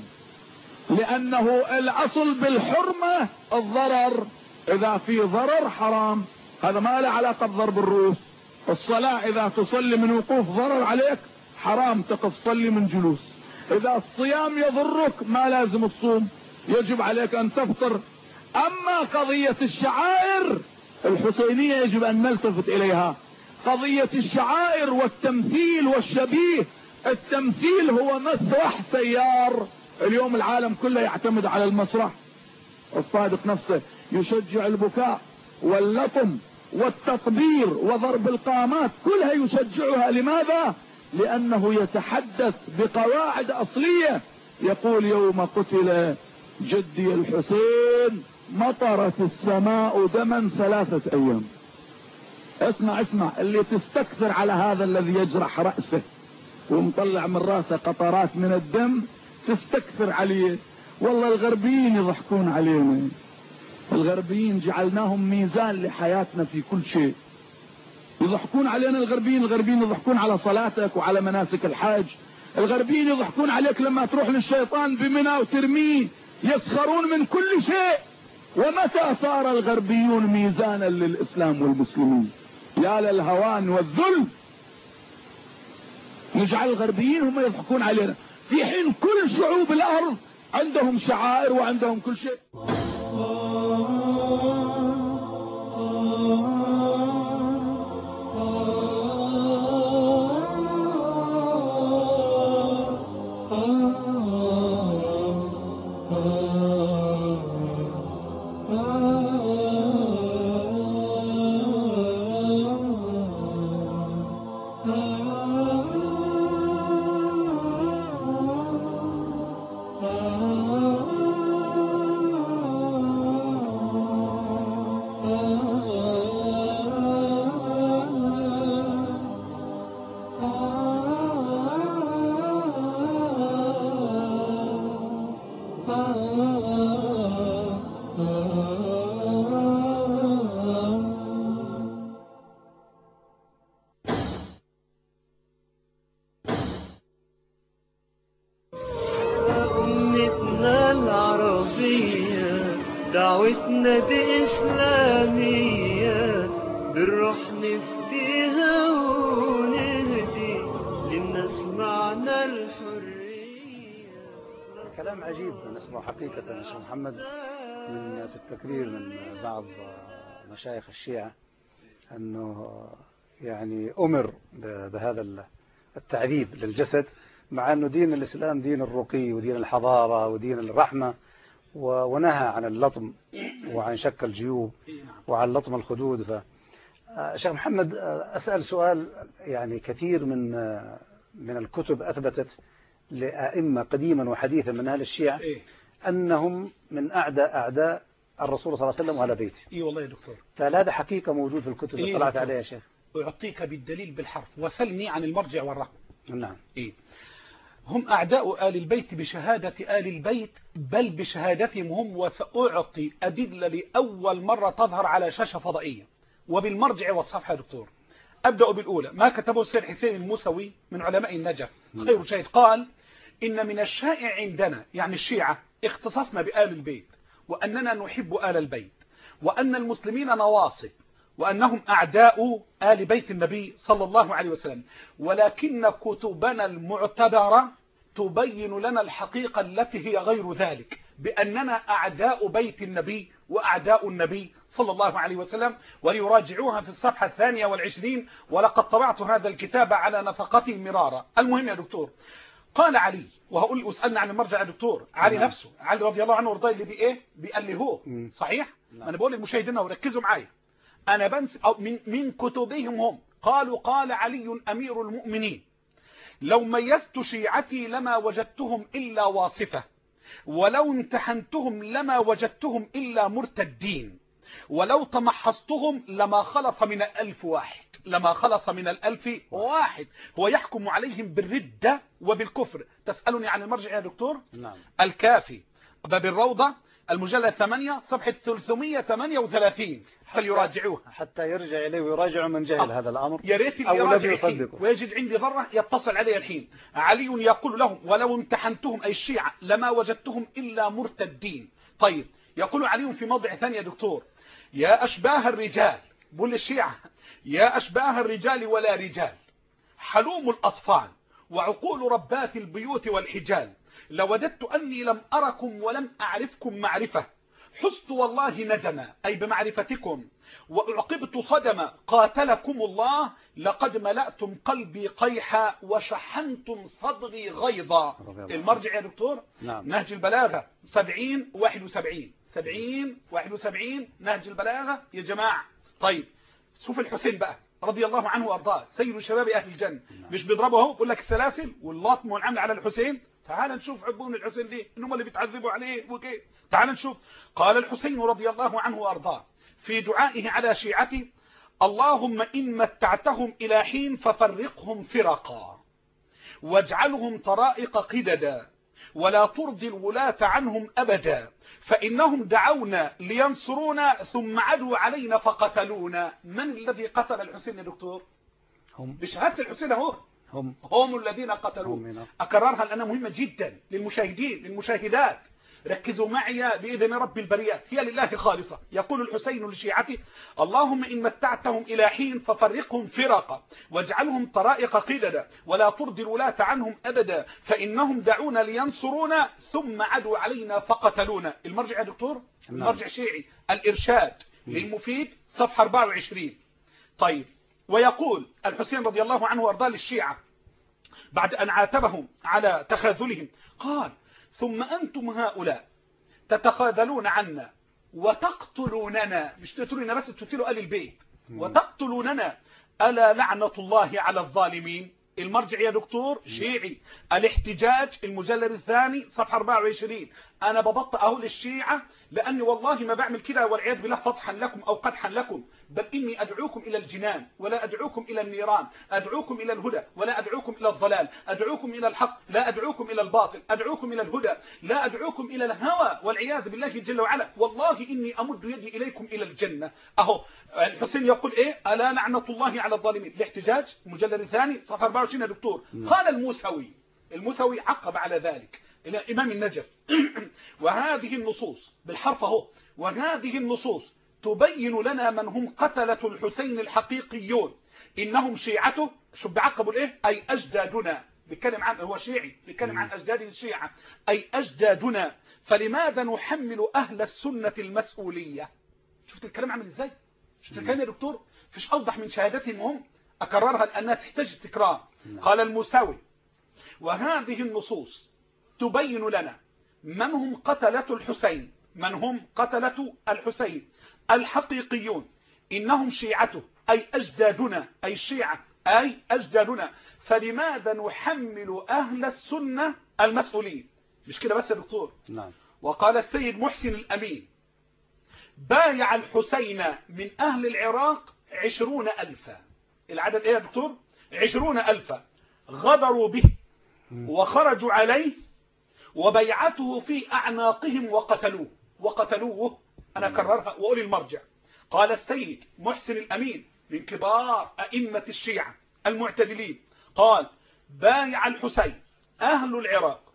لانه الاصل بالحرمة الضرر، اذا في ضرر حرام. هذا ما له علاقة بضرب الرؤوس. الصلاة اذا تصلي من وقوف ضرر عليك حرام تقف صلي من جلوس. اذا الصيام يضرك ما لازم تصوم، يجب عليك ان تفطر. اما قضية الشعائر الحسينية يجب ان نلتفت اليها. قضية الشعائر والتمثيل والشبيه، التمثيل هو مسرح سيار. اليوم العالم كله يعتمد على المسرح. الصادق نفسه يشجع البكاء واللطم والتطبير وضرب القامات، كلها يشجعها. لماذا؟ لانه يتحدث بقواعد اصلية. يقول يوم قتل جدي الحسين مطرت السماء دما ثلاثة ايام. اسمع اسمع، اللي تستكثر على هذا الذي يجرح رأسه ومطلع من راسه قطرات من الدم تستكثر عليه. والله الغربيين يضحكون علينا. الغربيين جعلناهم ميزان لحياتنا في كل شيء. يضحكون علينا الغربيين. الغربيين يضحكون على صلاتك وعلى مناسك الحج. الغربيين يضحكون عليك لما تروح للشيطان بمنى وترميه. يسخرون من كل شيء. ومتى صار الغربيون ميزانا للإسلام والمسلمين؟ يا للهوان والذل. نجعل الغربيين هم يضحكون علينا في حين كل شعوب الأرض عندهم شعائر وعندهم كل شيء. دعوتنا دي إسلامية، بنروح نفديها ونهدي للناس معنى الحرية. كلام عجيب نسمعه حقيقة يا شيخ محمد من في التكرير من بعض مشايخ الشيعة، أنه يعني أمر بهذا التعذيب للجسد، مع أنه دين الإسلام دين الرقي ودين الحضارة ودين الرحمة، ونهى عن اللطم وعن شك الجيوب وعن لطم الخدود. ف شيخ محمد أسأل سؤال، يعني كثير من من الكتب أثبتت لأئمة قديما وحديثا من أهل الشيعة أنهم من أعداء أعداء الرسول صلى الله عليه وسلم وعلى بيته. إيه والله يا دكتور، فهذا حقيقة موجود في الكتب اللي طلعت عليها يا شيخ. أعطيك بالدليل بالحرف، وسلني عن المرجع والرقم. نعم. إيه؟ هم أعداء آل البيت بشهادة آل البيت، بل بشهادتهم هم. وسأعطي أدلة لأول مرة تظهر على شاشة فضائية وبالمرجع والصفحة يا دكتور. أبدأ بالأولى، ما كتبه السيد حسين الموسوي من علماء النجف خير شهيد، قال: إن من الشائع عندنا يعني الشيعة اختصاصنا بآل البيت، وأننا نحب آل البيت، وأن المسلمين نواصب، وأنهم أعداء آل بيت النبي صلى الله عليه وسلم. ولكن كتبنا المعتبرة تبين لنا الحقيقة التي هي غير ذلك، بأننا أعداء بيت النبي وأعداء النبي صلى الله عليه وسلم. ويراجعوها في الصفحة الثانية والعشرين، ولقد طبعت هذا الكتاب على نفقته مرارا. المهم يا دكتور، قال علي، وهقول أسألنا عن المرجع يا دكتور، علي نفسه، علي رضي الله عنه وارضاه، اللي بإيه بيقال لي هو صحيح. أنا بقول للمشاهدين وركزوا معايا، أنا بنس أو من, من كتبهم هم قالوا قال علي أمير المؤمنين: لو ميزت شيعتي لما وجدتهم إلا واصفة، ولو امتحنتهم لما وجدتهم إلا مرتدين، ولو تمحصتهم لما خلص من الألف واحد، لما خلص من الألف واحد. هو يحكم عليهم بالردة وبالكفر. تسألني عن المرجع يا دكتور؟ نعم. الكافي باب الروضة المجلد ثمانية صفحة ثلاثمائة وثمانية وثلاثين، فليراجعوه حتى يرجع إليه ويراجع من جهل آه. هذا الأمر. يا ريت اللي يراجع ويجد عندي ذرة يتصل علي الحين. علي يقول لهم: ولو امتحنتهم أي الشيعة لما وجدتهم إلا مرتدين. طيب، يقول علي في موضع ثاني يا دكتور: يا أشباه الرجال، بقول للشيعة: يا أشباه الرجال ولا رجال، حلوم الأطفال وعقول ربات البيوت والحجال، لوددت أني لم أركم ولم أعرفكم معرفة، حست والله ندما أي بمعرفتكم، وأعقبت صدما قاتلكم الله، لقد ملأتم قلبي قيحا وشحنتم صدري غيظا. المرجع يا دكتور؟ نعم. نهج البلاغة سبعين واحد وسبعين، سبعين واحد وسبعين نهج البلاغة يا جماعة. طيب، شوف الحسين بقى رضي الله عنه وارضاه، سيد شباب أهل الجنة. مش بيضربه اهو بيقول لك السلاسل واللطم والعمل على الحسين. تعال نشوف حبون الحسين ليه، انهم اللي بيتعذبوا عليه وكيف. تعال نشوف. قال الحسين رضي الله عنه وارضاه في دعائه على شيعته: اللهم إن متعتهم إلى حين ففرقهم فرقا، واجعلهم طرائق قددا، ولا ترضي الولاة عنهم أبدا، فإنهم دعونا لينصرونا ثم عدوا علينا فقتلونا. من الذي قتل الحسين يا دكتور؟ هم. بشهادة الحسين اهو، هم هم الذين قتلوه. أكررها لأنها مهمة جدا للمشاهدين للمشاهدات. ركزوا معي بإذن رب البريات، هي لله خالصة. يقول الحسين لشيعته: اللهم إن متعتهم إلى حين ففرقهم فرقا، واجعلهم طرائق قددا، ولا ترضي الولاة عنهم أبدا، فإنهم دعونا لينصرونا ثم عدوا علينا فقتلونا. المرجع يا دكتور؟ المرجع شيعي، الإرشاد للمفيد صفحة أربعة وعشرين. طيب، ويقول الحسين رضي الله عنه وارضاه للشيعة بعد أن عاتبهم على تخاذلهم، قال: ثم أنتم هؤلاء تتخاذلون عنا وتقتلوننا، مش تقتلوننا بس، تقتلوا آل البيت وتقتلوننا، ألا لعنة الله على الظالمين. المرجع يا دكتور شيعي، الاحتجاج المجلد الثاني صفحة أربعة وعشرين. أنا ببطأ أهو للشيعة لأني والله ما بعمل كده والعياذ بالله فضحا لكم أو قدحا لكم، بل إني أدعوكم إلى الجنان ولا أدعوكم إلى النيران، أدعوكم إلى الهدى ولا أدعوكم إلى الضلال، أدعوكم إلى الحق لا أدعوكم إلى الباطل، أدعوكم إلى الهدى لا أدعوكم إلى الهوى والعياذ بالله جل وعلا. والله إني أمد يدي إليكم إلى الجنة. أهو الحسين يقول إيه؟ ألا لعنة الله على الظالمين. الاحتجاج المجلد الثاني صفحة أربعة وعشرين يا دكتور. قال الموسوي، الموسوي عقب على ذلك إلى إمام النجف: وهذه النصوص بالحرف اهو، وهذه النصوص تبين لنا من هم قتلة الحسين الحقيقيون، إنهم شيعته. شو بعقبوا الايه؟ أي أجدادنا. بيتكلم عن، هو شيعي بيتكلم عن أجداد الشيعة، أي أجدادنا، فلماذا نحمل أهل السنة المسؤولية؟ شفت الكلام عامل إزاي؟ شفت الكلام يا دكتور؟ فيش أوضح من شهادتهم هم. أكررها لأنها تحتاج تكرار. قال الموسوي: وهذه النصوص تبين لنا من هم قتلة الحسين، من هم قتلة الحسين الحقيقيون، إنهم شيعته أي أجدادنا، أي الشيعة أي أجدادنا، فلماذا نحمل أهل السنة المسؤولين؟ مش كده بس يا دكتور. نعم. وقال السيد محسن الأمين: بايع الحسين من أهل العراق عشرون ألفا. العدد إيه يا دكتور؟ عشرون ألفا غدروا به وخرجوا عليه، وبيعته في أعناقهم وقتلوه وقتلوه. أنا كررها وأقول المرجع. قال السيد محسن الأمين من كبار أئمة الشيعة المعتدلين، قال: بايع الحسين أهل العراق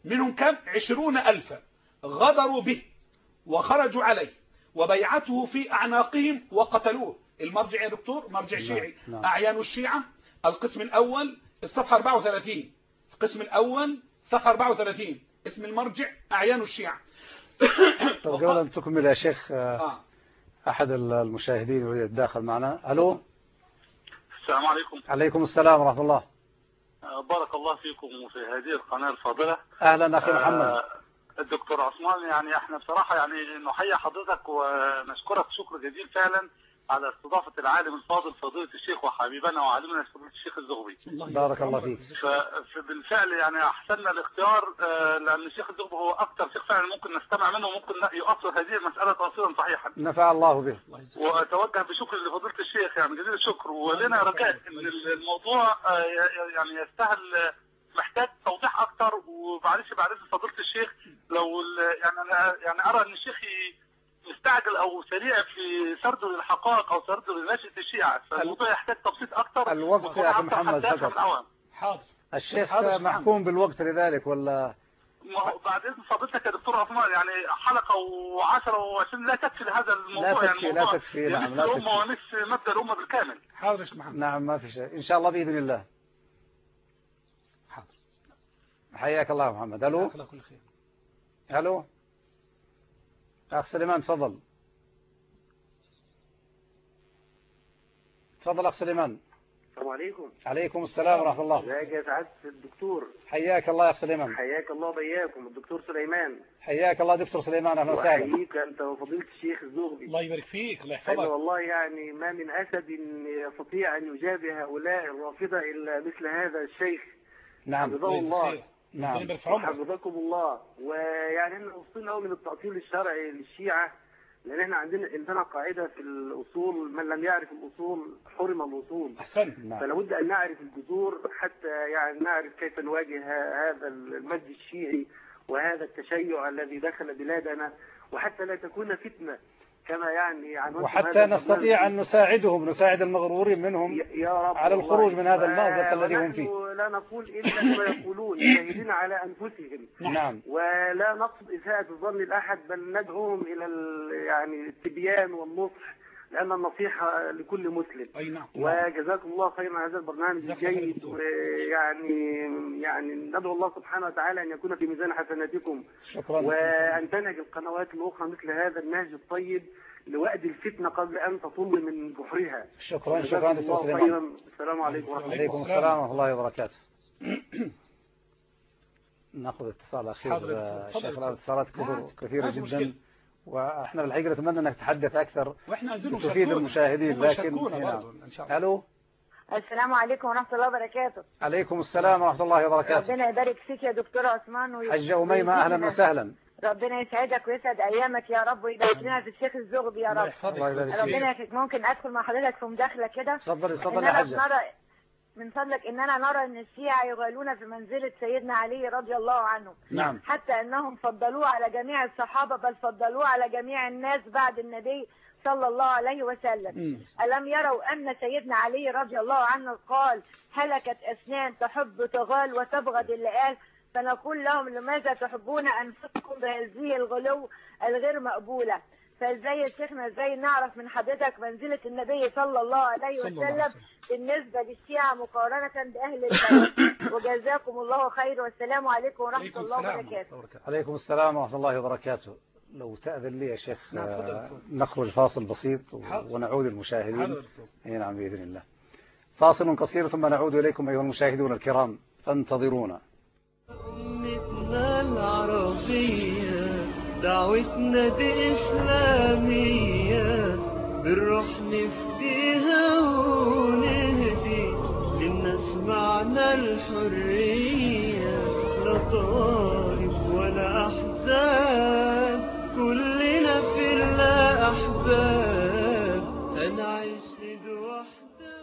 منهم كم؟ عشرون ألفا غدروا به وخرجوا عليه وبيعته في أعناقهم وقتلوه. المرجع يا دكتور مرجع شيعي. نعم. أعيان الشيعة القسم الأول الصفحة أربعة وثلاثين، القسم الأول صفحة أربعة وثلاثين، اسم المرجع أعيان الشيعة. طب قبل أن تكمل يا شيخ آه. أحد المشاهدين يريد الداخل معنا. ألو. السلام عليكم. عليكم السلام ورحمة الله. بارك الله فيكم في هذه القناة الفاضلة. أهلا أخي محمد. آه الدكتور عثمان، يعني احنا بصراحة يعني نحيي حضرتك ونشكرك شكر جزيل فعلا على استضافة العالم الفاضل فضيلة الشيخ وحبيبنا وعالمنا فضيلة الشيخ الزغبي. بارك الله فيك. فبالفعل يعني احسننا الاختيار، لان الشيخ الزغبي هو اكثر شيخ فعلا ممكن نستمع منه وممكن يؤصل هذه المسألة تأصيلا صحيحا. نفع الله به. واتوجه بشكر لفضيلة الشيخ يعني جزيل الشكر، ولنا رجاء ان الموضوع يعني يستاهل محتاج توضيح اكثر. ومعلش بعد اذن فضيلة الشيخ لو يعني انا يعني ارى ان الشيخ مستعجل او سريع في سرده للحقائق او سرده لنشأة الشيعة، فالموضوع يحتاج تبسيط اكثر. الوقت يا اخي محمد فقط. حاضر. الشيخ محكوم بالوقت لذلك ولا؟ بعد اذن فضيلتك يا دكتور عثمان يعني حلقه وعشرة وعشرين لا تكفي لهذا الموضوع. لا تكفي يعني لا تكفي نعم لا تكفي. ونفس مبدا الامه بالكامل. حاضر يا محمد. نعم ما في شيء ان شاء الله باذن الله. حاضر. حياك الله محمد. الو. كل خير. الو اخ سليمان تفضل. تفضل اخ سليمان. السلام عليكم. عليكم السلام ورحمه الله. ازيك يا سعاده الدكتور؟ حياك الله يا اخ سليمان. حياك الله وبياكم الدكتور سليمان. حياك الله دكتور سليمان اهلا وسهلا. وحييك انت وفضيله الشيخ الزغبي. الله يبارك فيك الله أنا يحفظك. والله يعني ما من اسد يستطيع ان يجابه هؤلاء الرافضه الا مثل هذا الشيخ. نعم حفظه الله. نعم حفظكم الله. ويعني احنا وصلنا من التأصيل الشرعي للشيعة، لان احنا عندنا عندنا قاعده في الاصول من لم يعرف الاصول حرم الوصول. احسنت. نعم. فلا بد ان نعرف الجذور حتى يعني نعرف كيف نواجه هذا المد الشيعي وهذا التشيع الذي دخل بلادنا، وحتى لا تكون فتنه كما يعني عنوان. وحتى نستطيع ان نساعدهم نساعد المغرورين منهم يا رب على الخروج من هذا المأزق الذي هم فيه. لا نقول الا ما يقولون شاهدين على انفسهم. نعم. ولا نقصد اساءة الظن لاحد، بل ندعوهم الى يعني التبيان والنصح، لان النصيحه لكل مسلم. اي نعم. وجزاكم الله خيرا على هذا البرنامج الجيد، ويعني يعني ندعو الله سبحانه وتعالى ان يكون في ميزان حسناتكم. شكرا. وان تنهج القنوات الاخرى مثل هذا النهج الطيب لوأد الفتنة قبل أن تطل من بحرها. شكرا شكرا دكتور سليمان. السلام عليكم ورحمة الله. عليكم السلام ورحمة الله وبركاته. ناخذ اتصال أخير شيخ. الاتصالات كثيرة جدا وإحنا بالحقيقة نتمنى أنك تتحدث أكثر وإحنا عايزين تفيد المشاهدين، لكن ألو. السلام عليكم ورحمة الله وبركاته. عليكم السلام ورحمة الله وبركاته. ربنا يبارك فيك يا دكتور عثمان. حجة أميمة أهلا وسهلا. ربنا يسعدك ويسعد ايامك يا رب، ويبارك لنا في الشيخ الزغبي يا رب. ربنا يخليك. ممكن ادخل مع حضرتك في مداخله كده؟ اتفضلي اتفضلي يا حجه. من فضلك اننا نرى ان الشيعة يغالون في منزله سيدنا علي رضي الله عنه. نعم. حتى انهم فضلوه على جميع الصحابه، بل فضلوه على جميع الناس بعد النبي صلى الله عليه وسلم. م. ألم يروا أن سيدنا علي رضي الله عنه قال هلكت أسنان تحب تغال وتبغض اللئام، فنقول لهم لماذا تحبون أنفسكم بهذه الغلو الغير مقبولة؟ فازاي يا شيخنا ازاي نعرف من حضرتك منزلة النبي صلى الله عليه وسلم بالنسبة للشيعة مقارنة بأهل البيت؟ وجزاكم الله خير، والسلام عليكم ورحمة الله وبركاته. عليكم السلام ورحمة الله وبركاته. لو تأذن لي يا شيخ نخرج فاصل بسيط ونعود المشاهدين. نعم بإذن الله. فاصل قصير ثم نعود إليكم أيها المشاهدون الكرام، فانتظرونا. أمتنا العربية دعوتنا دي إسلامية، بنروح نفديها ونهدي للناس معنى الحرية، لا طائف ولا أحزان كلنا في الله أحباب، هنعيش سيد وحده.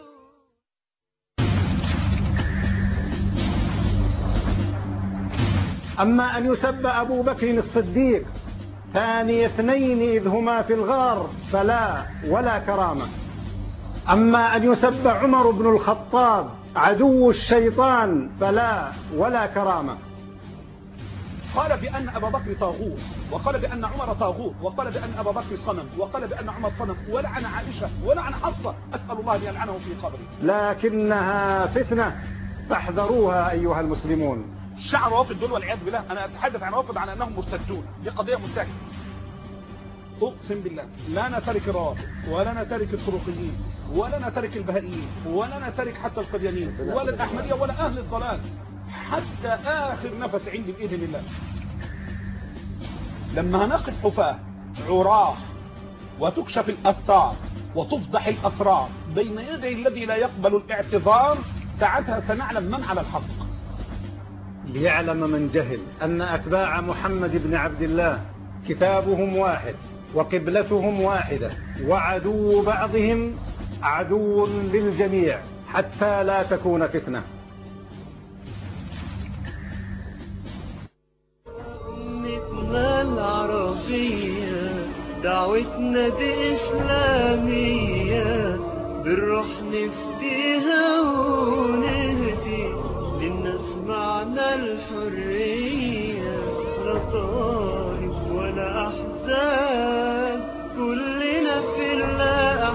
أما أن يسب أبو بكر الصديق ثاني اثنين إذ هما في الغار فلا ولا كرامة. أما أن يسب عمر بن الخطاب عدو الشيطان فلا ولا كرامة. قال بأن أبا بكر طاغوت، وقال بأن عمر طاغوت، وقال بأن أبا بكر صنم، وقال بأن عمر صنم، ولعن عائشة ولعن حفصة، أسأل الله أن يلعنه في قبره. لكنها فتنة فاحذروها أيها المسلمون. شعر روافض دول والعياذ بالله، أنا أتحدث عن روافض عن أنهم مرتدون، دي قضية منتهية. أقسم بالله لا نترك الروافض ولا نترك الطرقيين ولا نترك البهائيين ولا نترك حتى القديانيين ولا الأحمدية ولا أهل الضلال حتى آخر نفس عندي بإذن الله. لما هنقف حفاة عراه وتكشف الأستار وتفضح الأسرار بين يدي الذي لا يقبل الاعتذار، ساعتها سنعلم من على الحق. ليعلم من جهل أن أتباع محمد بن عبد الله كتابهم واحد وقبلتهم واحدة وعدو بعضهم عدو للجميع حتى لا تكون فتنة. أمتنا العربية دعوتنا دي إسلامية، بنروح نفديها ونهدي للناس معنى الحرية، لا طائف ولا أحزاب كلنا في الله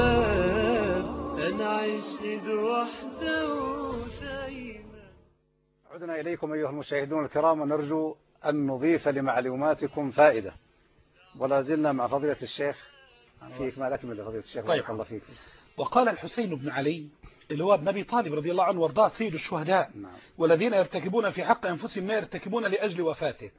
أحباب، هنعيش إيد واحدة ودايما. عدنا إليكم أيها المشاهدون الكرام، ونرجو أن نضيف لمعلوماتكم فائدة، ولا زلنا مع فضيلة الشيخ فيك ما أكمل فضيلة الشيخ. طيب. بارك الله فيك. وقال الحسين بن علي اللي هو ابن أبي طالب رضي الله عنه وارضاه سيد الشهداء، نعم. والذين والذين يرتكبون في حق أنفسهم ما يرتكبون لأجل وفاته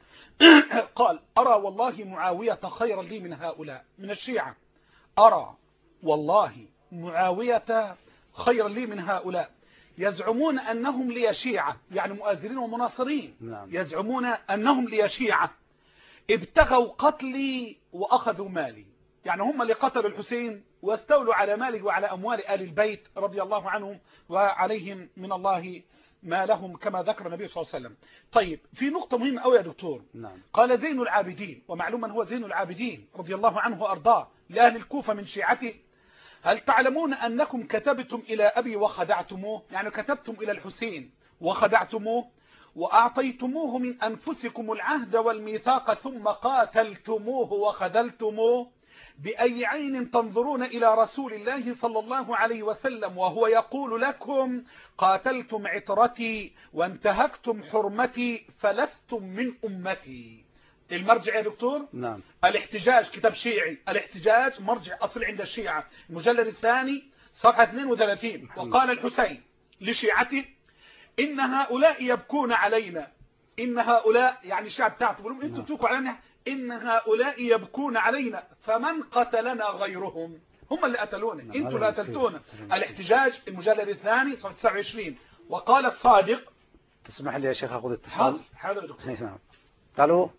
قال أرى والله معاوية خيرا لي من هؤلاء من الشيعة، أرى والله معاوية خيرا لي من هؤلاء، يزعمون أنهم لي شيعة، يعني مؤازرين ومناصرين. نعم. يزعمون أنهم لي شيعة، ابتغوا قتلي وأخذوا مالي، يعني هم اللي قتلوا الحسين واستولوا على ماله وعلى أموال آل البيت رضي الله عنهم وعليهم من الله ما لهم، كما ذكر النبي صلى الله عليه وسلم. طيب في نقطة مهمة أوي يا دكتور. نعم. قال زين العابدين، ومعلوما هو زين العابدين رضي الله عنه وأرضاه لأهل الكوفة من شيعته، هل تعلمون أنكم كتبتم إلى أبي وخدعتموه؟ يعني كتبتم إلى الحسين وخدعتموه وأعطيتموه من أنفسكم العهد والميثاق ثم قاتلتموه وخذلتموه، بأي عين تنظرون إلى رسول الله صلى الله عليه وسلم وهو يقول لكم قاتلتم عترتي وانتهكتم حرمتي فلستم من أمتي؟ المرجع يا دكتور؟ نعم. الاحتجاج كتاب شيعي، الاحتجاج مرجع أصل عند الشيعة، المجلد الثاني صفحة اثنين وثلاثين. وقال الحسين لشيعته إن هؤلاء يبكون علينا، إن هؤلاء يعني الشعب بتاعته بيقولوا انتوا بتبكوا علينا، إن هؤلاء يبكون علينا فمن قتلنا غيرهم، هم اللي قتلونا، انتوا اللي قتلتونا. الاحتجاج المجلد الثاني صفحة تسعة وعشرين. وقال الصادق، تسمح لي يا شيخ أخذ اتصال؟ حاضر دكتور. نعم. الو.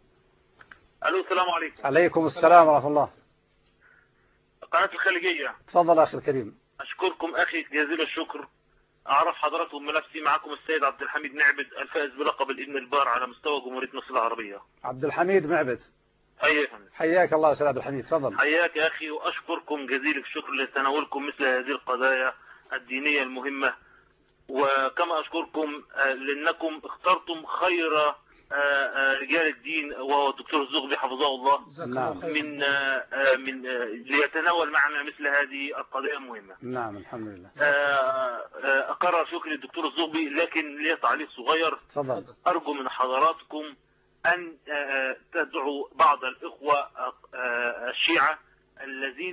الو السلام عليكم. عليكم السلام ورحمة الله. قناة الخليجية. تفضل أخي الكريم. أشكركم أخي جزيل الشكر. أعرف حضراتكم بنفسي، معكم السيد عبد الحميد معبد الفائز بلقب الابن البار على مستوى جمهورية مصر العربية. عبد الحميد معبد، حياك حياك الله أستاذ عبد الحميد، تفضل. حياك يا أخي، وأشكركم جزيل الشكر لتناولكم مثل هذه القضايا الدينية المهمة، وكما أشكركم لأنكم اخترتم خير رجال الدين وهو الدكتور الزغبي حفظه الله. نعم. من من ليتناول معنا مثل هذه القضايا المهمة. نعم الحمد لله. أقرر شكري للدكتور الزغبي، لكن لي تعليق صغير. تفضل. أرجو من حضراتكم أن تدعوا بعض الإخوة الشيعة الذين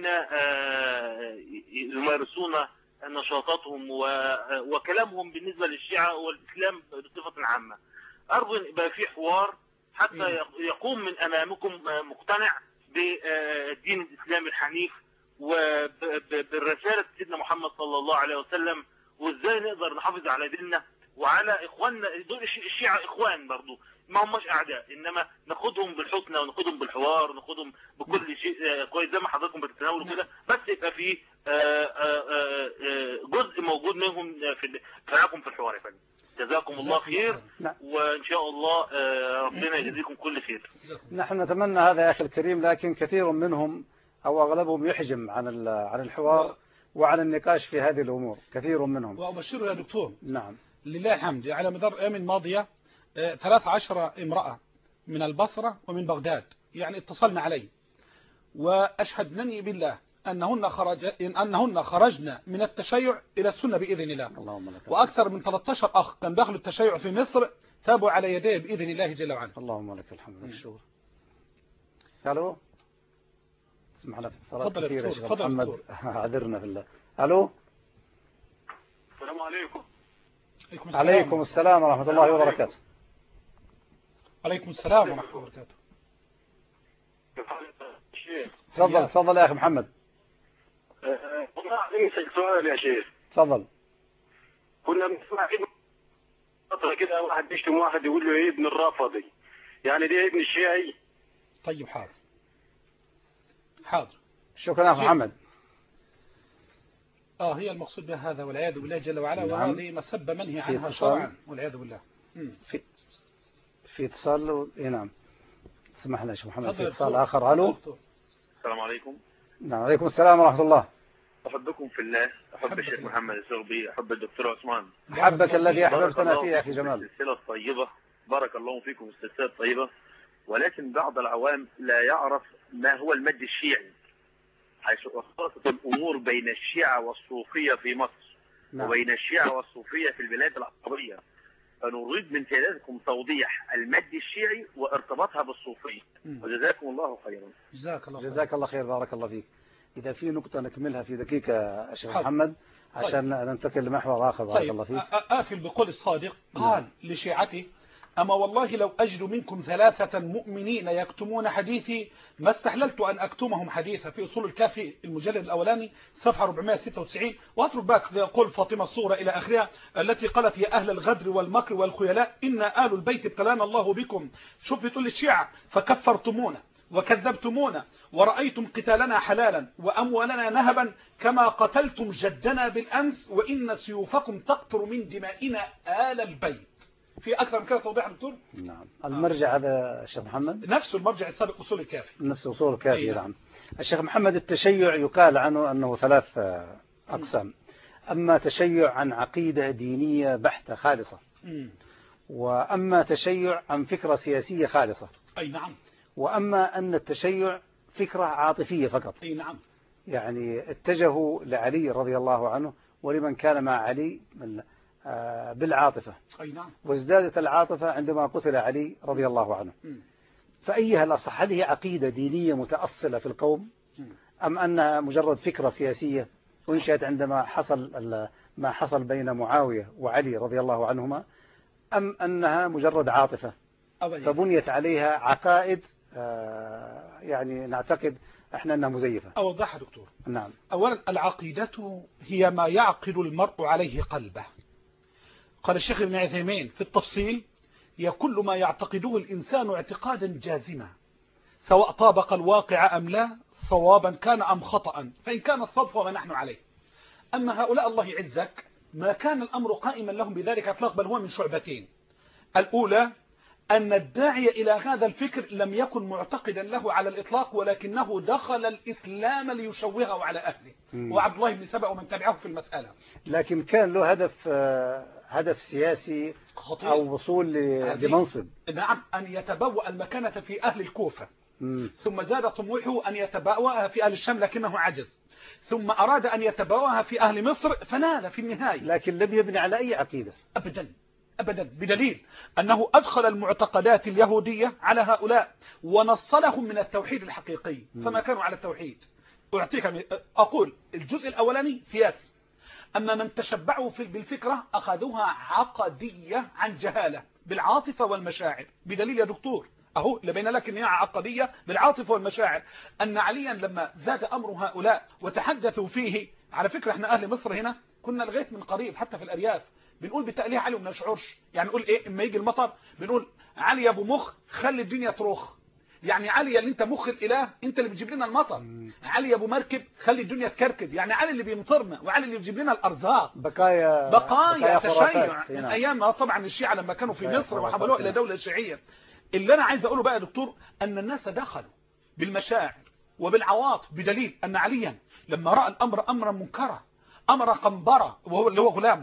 يمارسون نشاطاتهم وكلامهم بالنسبة للشيعة والإسلام بصفة عامة، أرجو أن يبقى في حوار حتى يقوم من أمامكم مقتنع بالدين الإسلامي الحنيف وبالرسالة سيدنا محمد صلى الله عليه وسلم، وإزاي نقدر نحافظ على ديننا وعلى إخواننا. دول الشيعة إخوان برضو، ما هماش أعداء، إنما ناخدهم بالحسنى وناخدهم بالحوار وناخدهم بكل شيء كويس زي ما حضراتكم بتتناولوا كده، بس يبقى في جزء موجود منهم في معاكم في الحوار يا فندم. جزاكم الله خير، وإن شاء الله ربنا يجزيكم كل خير. نحن نتمنى هذا يا أخي الكريم، لكن كثير منهم أو أغلبهم يحجم عن عن الحوار وعن النقاش في هذه الأمور، كثير منهم. وأبشره يا دكتور. نعم. لله الحمد، على مدار الأيام الماضية ثلاث عشرة امرأة من البصرة ومن بغداد، يعني اتصلنا علي وأشهدنني بالله أنهن, خرج أنهن خرجنا من التشيع إلى السنة بإذن الله. اللهم لك وأكثر من ثلاثة عشر أخ كان داخل التشيع في مصر تابوا على يديه بإذن الله جل وعلا. اللهم لك الحمد والشكر. الو اسمح لنا في اتصالات تفضل كثيرة يا يا شيخ دكتور. محمد، اعذرنا بالله. الو السلام عليكم. عليكم السلام. عليكم السلام ورحمة الله وبركاته. عليكم السلام ورحمة الله وبركاته. تفضل تفضل يا أخي محمد. والله عايزين نسأل سؤال يا شيخ. تفضل. كنا بنسمع فترة كده واحد بيشتم واحد يقول له ايه ابن الرافضي، يعني ده ابن الشيعي. طيب حاضر حاضر. شكرا يا أخي محمد. آه هي المقصود بها هذا والعياذ بالله جل وعلا. نعم. وهذه مسبة منهي عنها شرعا والعياذ بالله. مم. في في اتصال و... إيه نعم اسمح لنا يا شيخ محمد، في اتصال دكتور. آخر. ألو السلام عليكم. نعم عليكم السلام ورحمة الله. أحبكم في الله، أحب أحبك الشيخ الله. محمد الزغبي، أحب الدكتور عثمان. أحبك الذي بارك أحببتنا الله فيه يا أخي فيكم جمال. في السلسلة الطيبة، بارك الله فيكم في السلسلة الطيبة. ولكن بعض العوام لا يعرف ما هو المد الشيعي، حيث اختلطت الأمور بين الشيعة والصوفية في مصر. نعم. وبين الشيعة والصوفية في البلاد العربية، فنريد من سيادتكم توضيح المد الشيعي وارتباطها بالصوفية. وجزاكم الله خيرا. جزاك الله خير. جزاك الله خير، بارك الله فيك. إذا في نقطة نكملها في دقيقة يا شيخ حاضر. محمد عشان طيب. ننتقل لمحور آخر. بارك طيب. الله فيك. آفل بقول الصادق قال نعم. لشيعته: أما والله لو أجد منكم ثلاثة مؤمنين يكتمون حديثي ما استحللت أن أكتمهم حديثا. في أصول الكافي المجلد الأولاني صفحة أربعمائة وستة وتسعين. وأترك باك يقول فاطمة الصورة إلى آخرها التي قالت: يا أهل الغدر والمكر والخيلاء إنا آل البيت ابتلانا الله بكم. شوف بتقول الشيعة: فكفرتمونا وكذبتمونا ورأيتم قتالنا حلالا وأموالنا نهبا كما قتلتم جدنا بالأمس وإن سيوفكم تقطر من دمائنا آل البيت. في أكثر من كده توضيح دكتور؟ نعم. المرجع هذا الشيخ محمد نفس المرجع السابق أصول الكافي. نفس أصول الكافي. نعم. الشيخ محمد التشيع يقال عنه أنه ثلاث أقسام. أما تشيع عن عقيدة دينية بحتة خالصة، وأما تشيع عن فكرة سياسية خالصة. أي نعم. وأما أن التشيع فكرة عاطفية فقط. أي نعم. يعني اتجهوا لعلي رضي الله عنه ولمن كان مع علي بالعاطفة. أي نعم. وازدادت العاطفة عندما قتل علي رضي الله عنه. م. فأيها الأصح، هل هي عقيدة دينية متأصلة في القوم م. أم أنها مجرد فكرة سياسية أنشأت عندما حصل ما حصل بين معاوية وعلي رضي الله عنهما، أم أنها مجرد عاطفة فبنيت عليها عقائد يعني نعتقد احنا انها مزيفة؟ أوضحها دكتور. نعم. أولا العقيدة هي ما يعقد المرء عليه قلبه. قال الشيخ ابن عثيمين في التفصيل: هي كل ما يعتقده الإنسان اعتقادا جازما سواء طابق الواقع أم لا، صوابا كان أم خطأ، فإن كان الصواب فهو ما نحن عليه. أما هؤلاء الله يعزك ما كان الأمر قائما لهم بذلك اطلاق، بل هو من شعبتين. الأولى أن الداعي إلى هذا الفكر لم يكن معتقدا له على الإطلاق، ولكنه دخل الإسلام ليشوهه على أهله، وعبد الله بن سبأ ومن تبعه في المسألة. لكن كان له هدف هدف سياسي خطير أو وصول لمنصب. نعم، أن يتبوأ المكانة في أهل الكوفة. مم. ثم زاد طموحه أن يتبوأها في أهل الشام لكنه عجز، ثم أراد أن يتبوأها في أهل مصر فنال في النهاية. لكن لم يبني على أي عقيدة أبدا أبدا، بدليل أنه أدخل المعتقدات اليهودية على هؤلاء ونصلهم من التوحيد الحقيقي فما كانوا على التوحيد. أعطيك أقول الجزء الأولاني سياسي، أما من تشبعوا بالفكرة أخذوها عقدية عن جهالة بالعاطفة والمشاعر. بدليل يا دكتور أهو لبين لك أنها عقدية بالعاطفة والمشاعر، أن عليا لما زاد أمر هؤلاء وتحدثوا فيه، على فكرة احنا أهل مصر هنا كنا لغاية من قريب حتى في الأرياف بنقول بتأليه علي وما نشعرش، يعني نقول إيه إما يجي المطر بنقول علي يا أبو مخ خلي الدنيا تروخ، يعني علي اللي أنت مخ الإله أنت اللي بتجيب لنا المطر، علي يا أبو مركب خلي الدنيا تكركب، يعني علي اللي بيمطرنا وعلي اللي بيجيب لنا الأرزاق. بقايا بقايا تشيع من أيام طبعا الشيعة لما كانوا في مصر وحولوها إلى دولة شيعية. اللي أنا عايز أقوله بقى يا دكتور أن الناس دخلوا بالمشاعر وبالعواطف، بدليل أن عليا لما رأى الأمر أمرا منكرا أمر قنبرة وهو اللي هو غلامه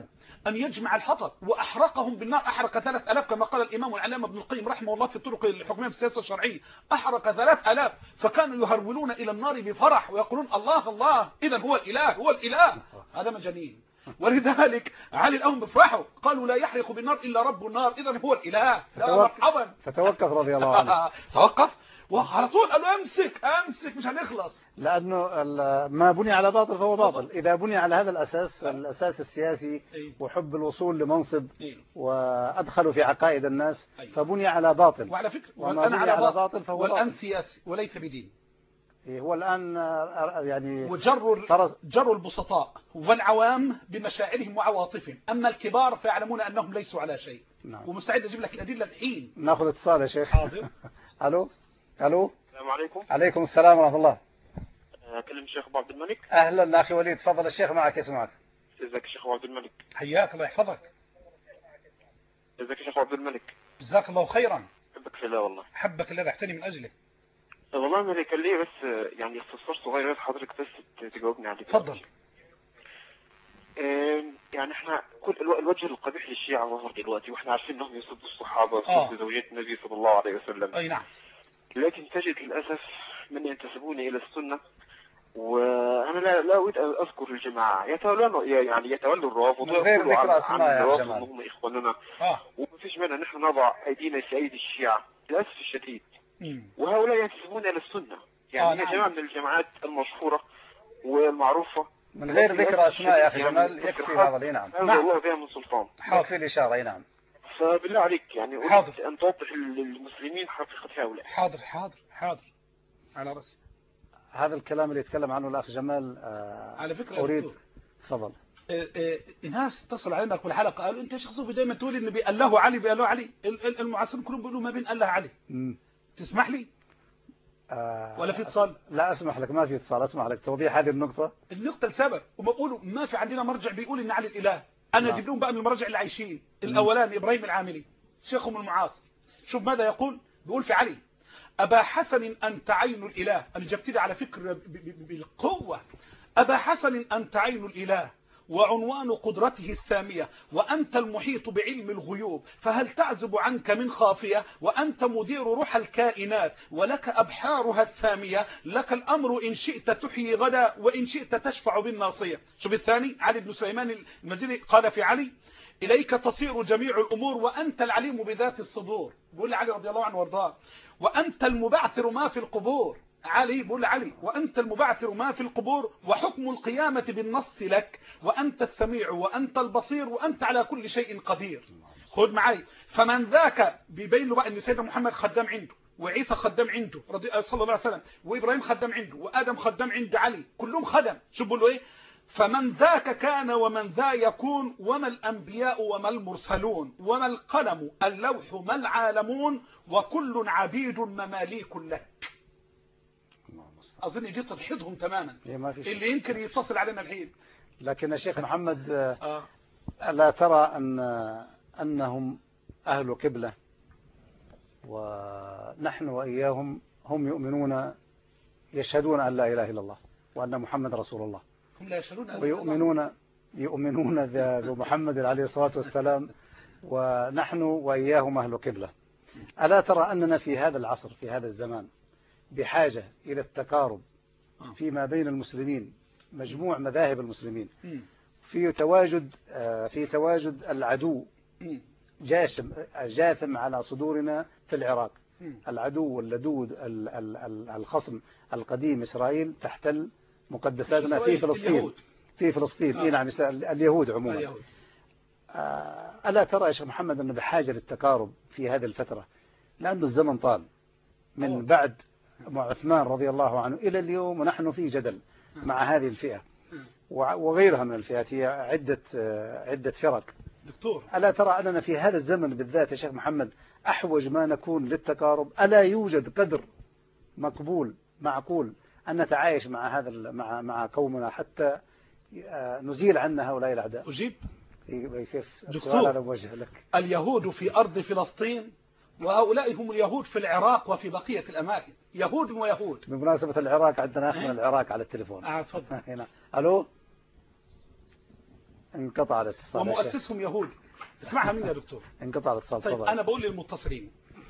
أن يجمع الحطب وأحرقهم بالنار. أحرق ثلاث ألاف كما قال الإمام العلامة ابن القيم رحمه الله في الطرق الحكمية في السياسة الشرعية، أحرق ثلاث ألاف، فكانوا يهرولون إلى النار بفرح ويقولون الله الله، إذا هو الإله هو الإله. هذا مجانين. ولذلك علي الأم بفرحوا قالوا لا يحرق بالنار إلا رب النار، إذا هو الإله. لا مرحبا. فتوقف رضي الله عنه. توقف وعلى طول قالوا امسك امسك مش هنخلص. لأنه ما بني على باطل فهو باطل. إذا بني على هذا الأساس، الأساس السياسي وحب الوصول لمنصب وأدخلوا في عقائد الناس، فبني على باطل. وعلى فكرة وما بني على باطل فهو والآن سياسي وليس بدين. هو الآن يعني وجروا جروا البسطاء والعوام بمشاعرهم وعواطفهم، أما الكبار فيعلمون أنهم ليسوا على شيء. نعم. ومستعد أجيب لك الأدلة الحين. ناخذ اتصال يا شيخ. حاضر. ألو ألو. السلام عليكم. عليكم السلام ورحمة الله. أكلم الشيخ أبو عبد الملك. أهلا أخي وليد، تفضل الشيخ معك يسمعك. ازيك يا شيخ أبو عبد الملك؟ حياك الله يحفظك. ازيك يا شيخ أبو عبد الملك؟ جزاك الله خيرا. حبك في الله والله. حبك اللي رحتني من أجله. والله أنا كان لي بس يعني استفسار صغير بس حضرتك بس تجاوبني عليه. تفضل. يعني احنا كل الوجه القبيح للشيعة ظهر دلوقتي، واحنا عارفين انهم يسبوا الصحابة ويسبوا زوجات النبي صلى الله عليه وسلم. اي نعم. لكن تجد للأسف من ينتسبون إلى السنة، وأنا لا لا أريد أن أذكر الجماعة يتولون يعني يتولوا الروافض غير ذكر أسماء يا جماعة. هم إخواننا. آه. وما فيش مانع نحن نضع أيدينا في أيدي الشيعة للأسف الشديد. مم. وهؤلاء ينتسبون إلى السنة، يعني آه هي نعم. جماعة من الجماعات المشهورة والمعروفة من غير ذكر أسماء يا أخي جمال يكفي هذا. نعم. نعم. الله بها من سلطان. يكفي الإشارة. نعم. فبالله عليك يعني أريد أن توضح للمسلمين حقيقة هؤلاء. حاضر حاضر حاضر على رأسي. هذا الكلام اللي يتكلم عنه الأخ جمال آه على فكرة أريد. تفضل. آه آه ناس اتصلوا علينا في الحلقة قالوا أنت يا شيخ صوفي دايما تقول إن بيقاله علي بيقاله علي، المعاصرين كلهم بيقولوا ما بين الله علي. مم. تسمح لي؟ آه ولا في اتصال؟ لا أسمح لك، ما في اتصال. أسمح لك توضيح هذه النقطة. النقطة السبب وما بيقولوا ما في عندنا مرجع بيقول إن علي الإله. أنا أجيب لهم بقى من المراجع اللي عايشين. الأولاني إبراهيم العاملي شيخهم المعاصر، شوف ماذا يقول. بيقول في علي أبا حسن أنت عين الإله. أنا جبت لي على فكرة بالقوة. أبا حسن أنت عين الإله وعنوان قدرته السامية، وأنت المحيط بعلم الغيوب، فهل تعزب عنك من خافية؟ وأنت مدير روح الكائنات ولك أبحارها السامية، لك الأمر إن شئت تحيي غدا وإن شئت تشفع بالناصية. شوف الثاني علي بن سليمان المزيري قال في علي إليك تصير جميع الأمور وأنت العليم بذات الصدور. بقول علي رضي الله عنه وارضاه وأنت المبعثر ما في القبور. علي بقول علي وأنت المبعثر ما في القبور وحكم القيامة بالنص لك، وأنت السميع وأنت البصير وأنت على كل شيء قدير. خذ معي. فمن ذاك بيبين له بقى أن سيدنا محمد خدام عنده، وعيسى خدام عنده صلى الله عليه وسلم، وإبراهيم خدام عنده، وآدم خدام عند علي، كلهم خدم. شو بقول له إيه؟ فمن ذاك كان ومن ذا يكون، وما الأنبياء وما المرسلون، وما القلم اللوح ما العالمون، وكل عبيد مماليك لك. أظن جيت تضحيتهم تماما. اللي يمكن يتصل علينا الحين. لكن يا شيخ محمد آه. لا ترى أن أنهم أهل قبلة، ونحن وإياهم هم يؤمنون يشهدون أن لا إله إلا الله وأن محمد رسول الله، هم لا يشهدون أن ويؤمنون يؤمنون بمحمد عليه الصلاة والسلام، ونحن وإياهم أهل قبلة. ألا ترى أننا في هذا العصر في هذا الزمان بحاجة إلى التقارب فيما بين المسلمين، مجموع مذاهب المسلمين، في تواجد في تواجد العدو جاسم جاثم على صدورنا في العراق، العدو اللدود الخصم القديم إسرائيل تحتل مقدساتنا في فلسطين في فلسطين إيه نعم اليهود عموما. ألا ترى يا شيخ محمد أنه بحاجة للتقارب في هذه الفترة، لأن الزمن طال من بعد مع عثمان رضي الله عنه إلى اليوم، ونحن في جدل مع هذه الفئة وغيرها من الفئات، هي عدة عدة فرق. دكتور ألا ترى أننا في هذا الزمن بالذات يا شيخ محمد أحوج ما نكون للتقارب؟ ألا يوجد قدر مقبول معقول أن نتعايش مع هذا مع مع قومنا حتى نزيل عنا هؤلاء الأعداء؟ أجيب. كيف دكتور هذا موجه لك. اليهود في أرض فلسطين، وهؤلاء هم اليهود في العراق وفي بقية الأماكن، يهود ويهود. بمناسبة العراق عندنا أخ من العراق على التليفون. اه تفضل. هنا. ألو انقطع الاتصال. ومؤسسهم يهودي. اسمعها مني يا دكتور. انقطع الاتصال. طيب طبعا. أنا بقول للمتصلين،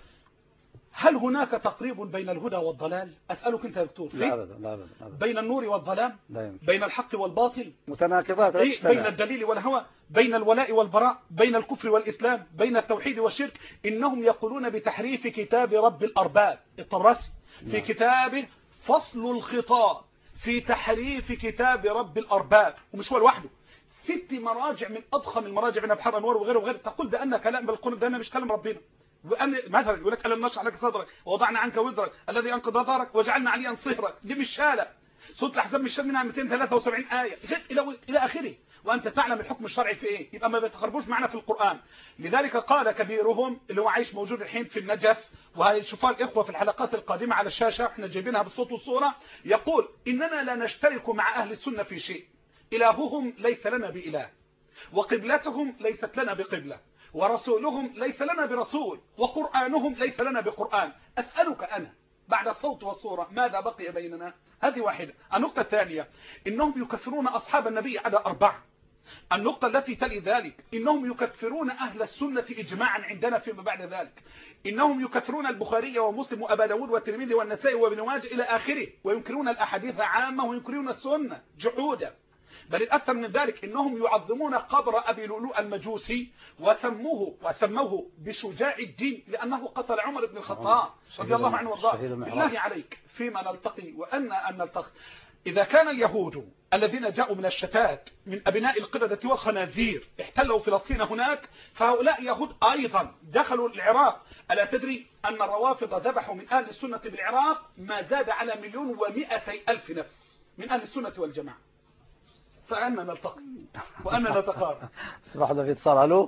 هل هناك تقريب بين الهدى والضلال؟ أسألك أنت يا دكتور. لا أبدا لا أبدا. بين النور والظلام؟ لا يمكن. بين الحق والباطل؟ متناقضات. إيه؟ بين الدليل والهوى؟ بين الولاء والبراء؟ بين الكفر والإسلام؟ بين التوحيد والشرك؟ إنهم يقولون بتحريف كتاب رب الأرباب الطبرسي في كتابه فصل الخطاب في تحريف كتاب رب الأرباب، ومش هو لوحده، ست مراجع من أضخم المراجع من أبحار أنوار وغيره وغيره تقول بأن كلام بالقرآن ده مش كلام ربنا. وأن مثلا يقول لك ألم نشرح لك صدرك ووضعنا عنك وزرك الذي أنقض ظهرك وجعلنا عليا صهرك، دي مش شالة. سورة الأحزاب مش شال منها مئتين وثلاثة وسبعين آية إلى إلى آخره، وأنت تعلم الحكم الشرعي في إيه، يبقى ما بيتقربوش معنا في القرآن. لذلك قال كبيرهم اللي هو عايش موجود الحين في النجف، وهيشوفها الإخوة في الحلقات القادمة على الشاشة، احنا جايبينها بالصوت والصورة، يقول إننا لا نشترك مع أهل السنة في شيء، إلههم ليس لنا بإله، وقبلتهم ليست لنا بقبلة، ورسولهم ليس لنا برسول، وقرآنهم ليس لنا بقرآن. أسألك أنا بعد الصوت والصورة ماذا بقي بيننا؟ هذه واحدة. النقطة الثانية إنهم يكفرون أصحاب النبي على أربعة. النقطة التي تلي ذلك إنهم يكفرون أهل السنة إجماعا عندنا فيما بعد ذلك. إنهم يكفرون البخاري ومسلم وأبا داود والترمذي والنسائي وابن ماجه إلى آخره، وينكرون الأحاديث عامة وينكرون السنة جحودا. بل الأكثر من ذلك إنهم يعظمون قبر أبي لؤلؤ المجوسي وسموه وسموه بشجاع الدين لأنه قتل عمر بن الخطاب رضي الله عنه وارضاه. بالله عليك فيما نلتقي وأن أن نلتقي إذا كان اليهود الذين جاءوا من الشتات من أبناء القردة والخنازير احتلوا فلسطين هناك، فهؤلاء يهود أيضا دخلوا العراق. ألا تدري أن الروافض ذبحوا من أهل السنة بالعراق ما زاد على مليون ومئتي ألف نفس من أهل السنة والجماعة. فأنا نلتقي وأنا نتقارب. صباح الله في اتصال. ألو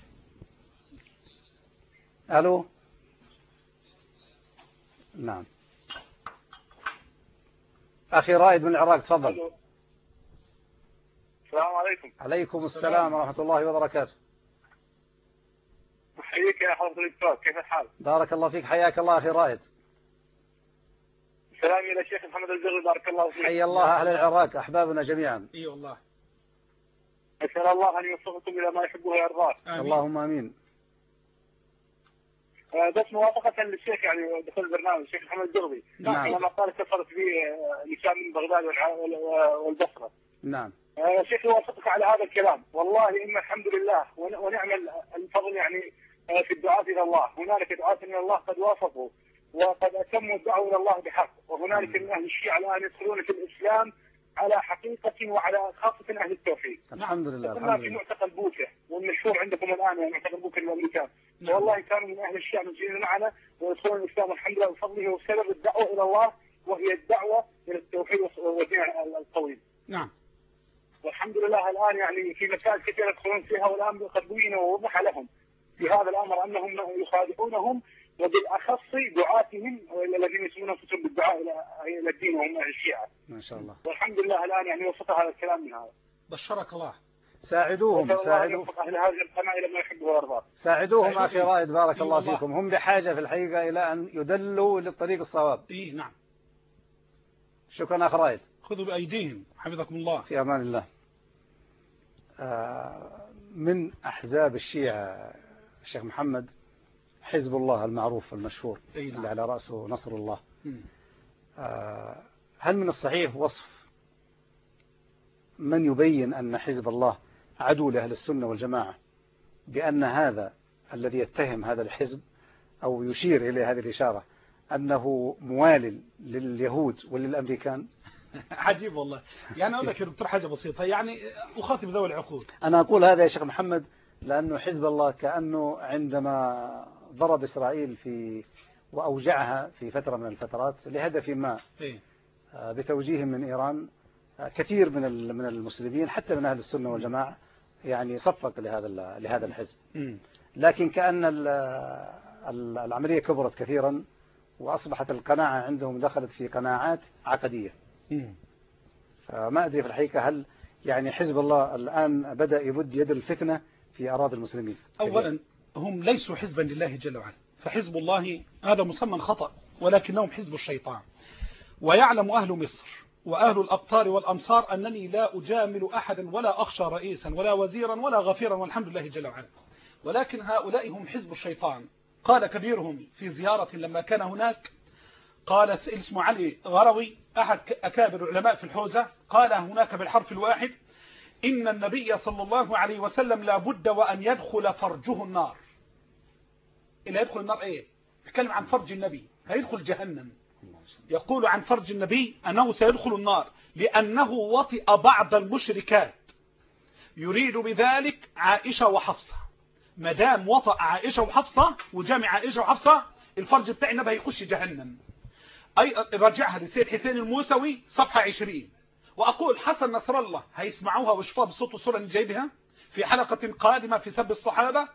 ألو نعم أخي رائد من العراق تفضل. السلام عليكم. عليكم السلام ورحمة الله وبركاته. أحييك يا حضرة الدكتور، كيف الحال؟ بارك الله فيك، حياك الله أخي رائد. سلامي إلى الشيخ محمد الزغري بارك الله فيك. حي الله أهل العراق أحبابنا جميعا. إي والله. أسأل الله أن يوفقكم إلى ما يحبه ويرضاه. اللهم آمين. بس موافقة للشيخ يعني دخل البرنامج الشيخ محمد الزغري. نعم. لما قال كفرت به نساء من بغداد والبصرة. نعم. يا شيخ يوافقك على هذا الكلام، والله إن الحمد لله ونعم الفضل يعني في الدعاء إلى الله. هنالك دعاة إلى الله قد وافقوا وقد أتموا الدعوة إلى الله بحق، وهنالك من أهل الشيعة الآن يدخلون في الإسلام على حقيقة وعلى خاصة أهل التوحيد. الحمد لله. كنا في معتقل بوته والمشهور عندكم الآن يعني معتقل بوته الأمريكان، والله كانوا من أهل الشيعة مسجدين معنا ويدخلون الإسلام الحمد لله بفضله وسبب الدعوة إلى الله، وهي الدعوة إلى التوحيد والدين القويم. نعم. والحمد لله الآن يعني في مسائل كثيرة يدخلون فيها، والآن قد بين ووضح لهم في هذا الأمر أنهم يخادعونهم، وبالأخص دعاتهم الذين يسمون أنفسهم بالدعاء إلى الدين وهم أهل الشيعة. ما شاء الله. والحمد لله الآن يعني وفق هذا الكلام من هذا. بشرك الله. ساعدوهم ساعدوهم أهل هذه القناة إلى ما يحبه ويرضاه. ساعدوهم أخي رائد بارك الله فيكم، هم بحاجة في الحقيقة إلى أن يدلوا للطريق الصواب. إيه نعم. شكرا أخي رائد. خذوا بأيديهم حفظكم الله. في أمان الله. من أحزاب الشيعة الشيخ محمد حزب الله المعروف المشهور اللي على رأسه نصر الله. هل من الصحيح وصف من يبين أن حزب الله عدو لأهل السنة والجماعة بأن هذا الذي يتهم هذا الحزب أو يشير إلى هذه الإشارة أنه موال لليهود وللأمريكان؟ عجيب والله. يعني أقول لك يا دكتور حاجة بسيطة، يعني أخاطب ذوي العقول. أنا أقول هذا يا شيخ محمد لأنه حزب الله كأنه عندما ضرب إسرائيل في وأوجعها في فترة من الفترات لهدف ما بتوجيه من إيران، كثير من من المسلمين حتى من أهل السنة والجماعة يعني صفق لهذا لهذا الحزب. لكن كأن العملية كبرت كثيرا وأصبحت القناعة عندهم دخلت في قناعات عقدية. فما أدري في الحقيقة هل يعني حزب الله الآن بدأ يبد يد الفتنة في أراضي المسلمين؟ أولا هم ليسوا حزبا لله جل وعلا، فحزب الله هذا مسمى خطأ، ولكنهم حزب الشيطان. ويعلم أهل مصر وأهل الأقطار والأمصار أنني لا أجامل أحدا ولا أخشى رئيسا ولا وزيرا ولا غفيرا والحمد لله جل وعلا. ولكن هؤلاء هم حزب الشيطان. قال كبيرهم في زيارة لما كان هناك، قال اسمه علي غروي أحد أكابر العلماء في الحوزة، قال هناك بالحرف الواحد: إن النبي صلى الله عليه وسلم لا بد وأن يدخل فرجه النار. إلا يدخل النار إيه؟ يتكلم عن فرج النبي، هيدخل جهنم. يقول عن فرج النبي أنه سيدخل النار لأنه وطئ بعض المشركات، يريد بذلك عائشة وحفصة. مدام وطئ عائشة وحفصة وجامع عائشة وحفصة، الفرج بتاع النبي هيخش جهنم. أي رجعها لسيد حسين الموسوي صفحة عشرين. وأقول حسن نصر الله هيسمعوها ويشوفوها بالصوت والصورة اللي جايبها في حلقة قادمة في سب الصحابة.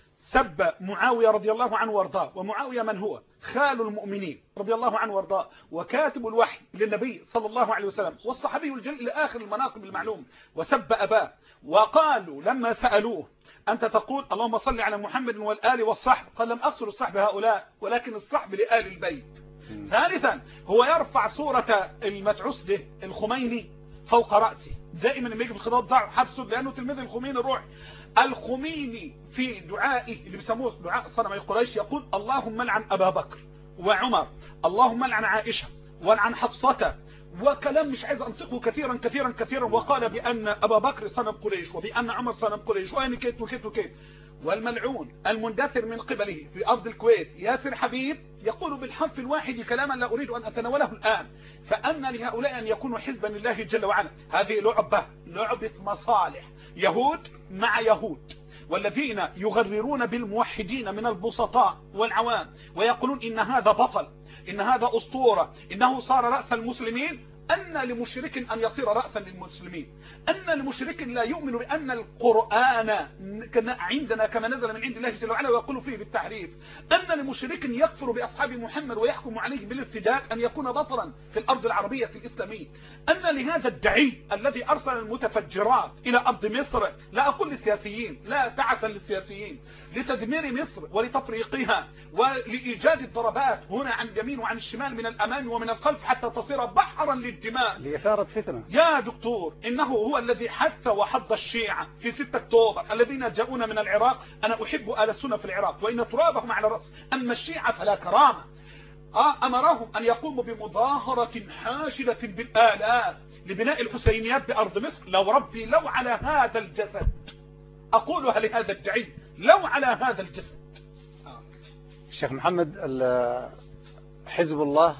سب معاوية رضي الله عنه وارضاه، ومعاوية من هو؟ خال المؤمنين رضي الله عنه وارضاه، وكاتب الوحي للنبي صلى الله عليه وسلم، والصحابي الجليل إلى آخر المناقب المعلوم. وسب أباه، وقالوا لما سألوه: أنت تقول اللهم صل على محمد والآل والصحب؟ قال: لم أقصد الصحب هؤلاء، ولكن الصحب لآل البيت. ثالثا هو يرفع صورة المتعوس ده الخميني فوق رأسه، دائما لما يجي في الخطاب ضع حبسه لأنه تلميذ الخميني الروح. الخميني في دعائه اللي بيسموه دعاء صنمي قريش يقول: اللهم لعن أبا بكر وعمر، اللهم لعن عائشة ولعن حفصة، وكلام مش عايز أنطقه كثيرا كثيرا كثيرا. وقال بأن أبا بكر صنم قريش، وبأن عمر صنم قريش، وأن كيت وكيت وكيت. والملعون المندثر من قبله في أرض الكويت ياسر حبيب يقول بالحرف الواحد كلاما لا أريد أن أتناوله الآن: فأن لهؤلاء أن يكونوا حزبا لله جل وعلا. هذه لعبة لعبة مصالح، يهود مع يهود، والذين يغررون بالموحدين من البسطاء والعوام ويقولون إن هذا بطل، إن هذا أسطورة، إنه صار رأس المسلمين. أن لمشرك أن يصير رأسا للمسلمين، أن لمشرك لا يؤمن بأن القرآن عندنا كما نزل من عند الله جل وعلا ويقول فيه بالتحريف، أن لمشرك يكفر بأصحاب محمد ويحكم عليه بالارتداد أن يكون بطلا في الأرض العربية الإسلامية. أن لهذا الدعي الذي أرسل المتفجرات إلى أرض مصر، لا أقول للسياسيين، لا تعسا للسياسيين، لتدمير مصر ولتفريقها ولإيجاد الضربات هنا عن اليمين وعن الشمال من الأمام ومن الخلف حتى تصير بحرا للدماء لإثارة فتنة. يا دكتور، إنه هو الذي حث وحض الشيعة في ستة أكتوبر الذين جاءون من العراق. أنا أحب آل السنة في العراق وإن ترابهم على رأس، أما الشيعة فلا كرامة. آه أمرهم أن يقوموا بمظاهرة حاشدة بالآلاف لبناء الحسينيات بأرض مصر. لو ربي لو على هذا الجسد، أقولها لهذا الدعي، لو على هذا الجسد. آه. الشيخ محمد، حزب الله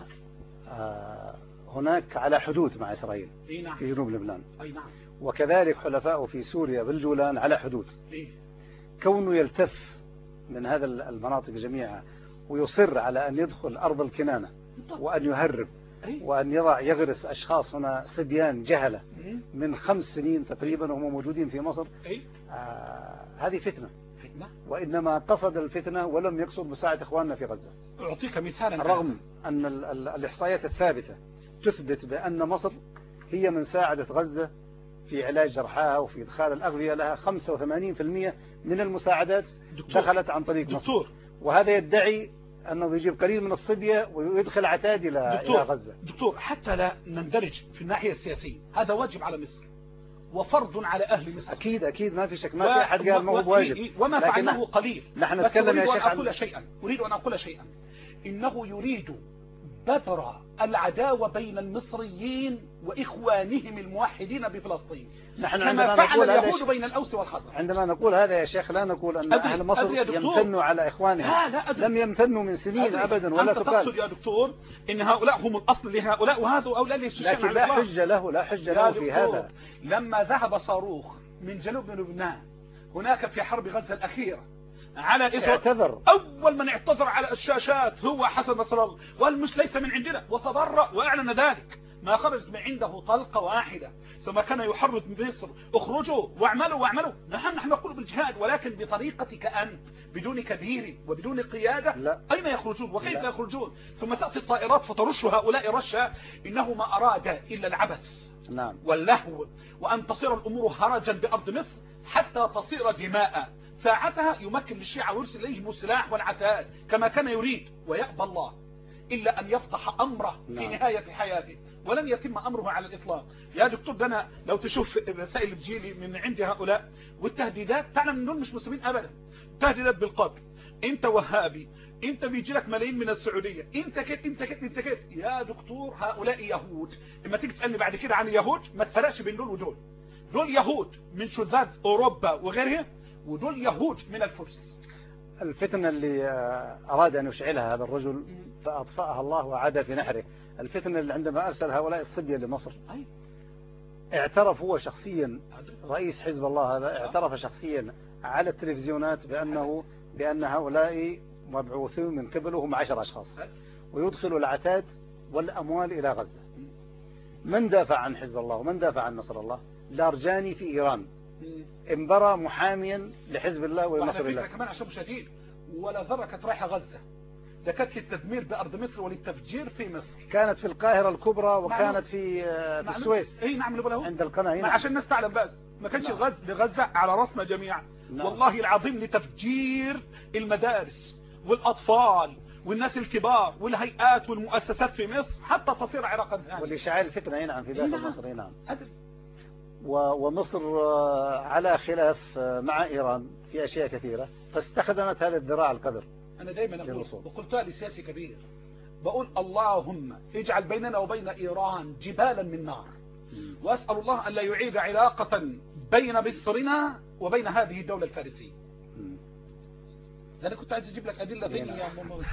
هناك على حدود مع إسرائيل في جنوب لبنان، وكذلك حلفاء في سوريا بالجولان على حدود. كونه يلتف من هذا المناطق جميعها ويصر على أن يدخل أرض الكنانة وأن يهرب وأن يضع يغرس أشخاص هنا صبيان جهلة من خمس سنين تقريبا وهم موجودين في مصر، آه هذه فتنة، وإنما قصد الفتنة ولم يقصد مساعدة إخواننا في غزة. أعطيك مثالا، رغم أن الإحصائيات الثابتة تثبت بأن مصر هي من ساعدت غزة في علاج جرحاها وفي إدخال الأغذية لها. خمسة وثمانين بالمئة من المساعدات دخلت عن طريق مصر، وهذا يدعي أنه يجيب قليل من الصبية ويدخل عتاد إلى غزة. دكتور، حتى لا نندرج في الناحية السياسية، هذا واجب على مصر وفرض على أهل مصر. أكيد أكيد ما في شك، ما في أحد قال ما هو بواجب، وما فعلناه قليل. نحن نتكلم يا شيخ عن شيئا أريد أن أقول شيئا. إنه يريد بذر العداوة بين المصريين وإخوانهم الموحدين بفلسطين، نحن كما فعل اليهود بين الأوس والخزرج. عندما نقول هذا يا شيخ لا نقول أن أدري أهل مصر يمتنوا على إخوانهم، لا لا أدري. لم يمتنوا من سنين أدري. أبدا ولا أنت تقال. تقصد يا دكتور إن هؤلاء هم الأصل لهؤلاء وهذا أولى للسوشيال، لكن لا حجة له لا حجة له في هذا. لما ذهب صاروخ من جنوب لبنان هناك في حرب غزة الأخيرة على إسرائيل، اعتذر. أول من اعتذر على الشاشات هو حسن نصر الله، وقال مش ليس من عندنا، وتضرأ وأعلن ذلك. ما خرج من عنده طلقة واحدة، ثم كان يحرض مصر: اخرجوا واعملوا واعملوا. نحن نحن نقول بالجهاد، ولكن بطريقتك أنت، بدون كبير وبدون قيادة. لا. أين يخرجون وكيف لا. يخرجون؟ ثم تأتي الطائرات فترش هؤلاء رشا. إنه ما أراد إلا العبث نعم. واللهو، وأن تصير الأمور هرجا بأرض مصر حتى تصير دماء. ساعتها يمكن للشيعة ويرسل إليهم السلاح والعتاد كما كان يريد، ويأبى الله إلا أن يفضح أمره في نعم. نهاية حياته، ولن يتم أمره على الإطلاق. يا دكتور ده أنا لو تشوف الرسائل اللي بتجيلي من عند هؤلاء والتهديدات، تعلم أن دول مش مسلمين أبدا. تهديدات بالقتل، أنت وهابي، أنت بيجي لك ملايين من السعودية، أنت كده أنت كده أنت كده. يا دكتور هؤلاء يهود. لما تيجي تسألني بعد كده عن اليهود ما تفرقش بين دول ودول. دول يهود من شذاذ أوروبا وغيرها، ودول يهود من الفرس. الفتنة اللي أراد أن يشعلها هذا الرجل فأطفأها الله وعاد في نحره. الفتنة اللي عندما أرسل هؤلاء الصبية لمصر، اعترف هو شخصيا، رئيس حزب الله هذا اعترف شخصيا على التلفزيونات بأنه بأن هؤلاء مبعوثون من قبله هم عشر أشخاص، ويدخل العتاد والأموال إلى غزة. من دافع عن حزب الله ومن دافع عن نصر الله؟ لارجاني في إيران انبرى محاميا لحزب الله ولنصر الله. كمان عشان شديد، ولا ذرة كانت رايحة غزة، ده كانت للتدمير بأرض مصر وللتفجير في مصر. كانت في القاهرة الكبرى وكانت في في السويس. اي نعم اللي عند القناة هنا. عشان الناس تعلم بس، ما كانش غزة لغزة على راسنا جميعا. نعم. والله العظيم لتفجير المدارس والأطفال والناس الكبار والهيئات والمؤسسات في مصر حتى تصير عراقا ثانية. والإشعال الفتنة هنا في داخل نعم. مصر هنا. أدري. ومصر على خلاف مع إيران في أشياء كثيرة، فاستخدمت هذا الذراع القدر. أنا دائما أقول وقلتها لسياسي كبير، بقول اللهم اجعل بيننا وبين إيران جبالا من نار، وأسأل الله أن لا يعيد علاقة بين مصرنا وبين هذه الدولة الفارسية. لأنا كنت عايز أجيب لك أدلة ذهنية.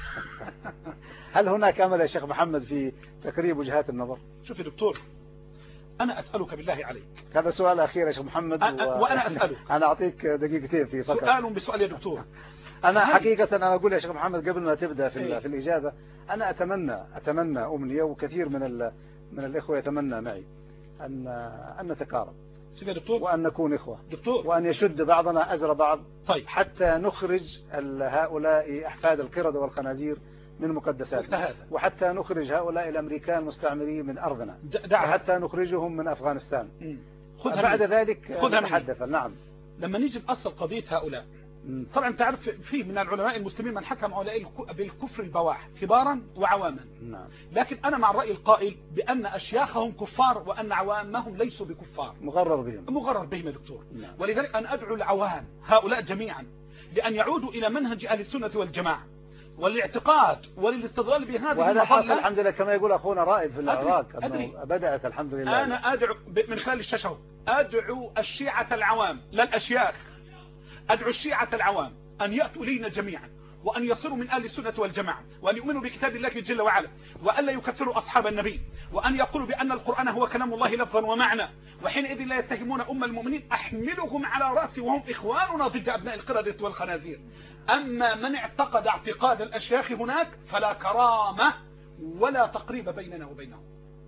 هل هناك أمل يا شيخ محمد في تقريب وجهات النظر؟ شوف يا دكتور، أنا أسألك بالله عليك، هذا سؤال أخير يا شيخ محمد، أ... و... وأنا أسألك. أنا أعطيك دقيقتين في فقط. سؤال بسؤال يا دكتور. أنا حقيقة أنا أقول يا شيخ محمد قبل ما تبدأ في, إيه؟ في الإجابة، أنا أتمنى أتمنى أمنية، وكثير من ال... من الإخوة يتمنى معي أن أن نتقارب يا دكتور، وأن نكون إخوة دكتور، وأن يشد بعضنا أزر بعض. طيب. حتى نخرج هؤلاء أحفاد القردة والخنازير من مقدساتنا، وحتى نخرج هؤلاء الأمريكان المستعمرين من أرضنا، وحتى نخرجهم من أفغانستان. بعد ذلك نتحدث. نعم. لما نيجي نأصل قضية هؤلاء، مم. طبعا انت عارف في من العلماء المسلمين من حكم هؤلاء بالكفر البواح كبارا وعواما. نعم. لكن أنا مع الرأي القائل بأن أشياخهم كفار وأن عوامهم ليسوا بكفار. مغرر بهم. مغرر بهم يا دكتور. نعم. ولذلك أنا أدعو العوام هؤلاء جميعا لأن يعودوا إلى منهج أهل السنة والجماعة والاعتقاد وللاستدلال بهذه وهذا حصل الحمد لله كما يقول أخونا رائد في العراق. بدأت الحمد لله. أنا أدعو من خلال الشاشة أدعو الشيعة العوام لا الأشياخ، أدعو الشيعة العوام أن يأتوا إلينا جميعا وأن يصيروا من أهل السنة والجماعة، وأن يؤمنوا بكتاب الله جل وعلا، وأن لا يكفروا أصحاب النبي، وأن يقولوا بأن القرآن هو كلام الله لفظا ومعنى، وحينئذ لا يتهمون أم المؤمنين. أحملهم على رأسي وهم إخواننا ضد أبناء القردة والخنازير. أما من اعتقد اعتقاد الأشياخ هناك فلا كرامة ولا تقريب بيننا وبينهم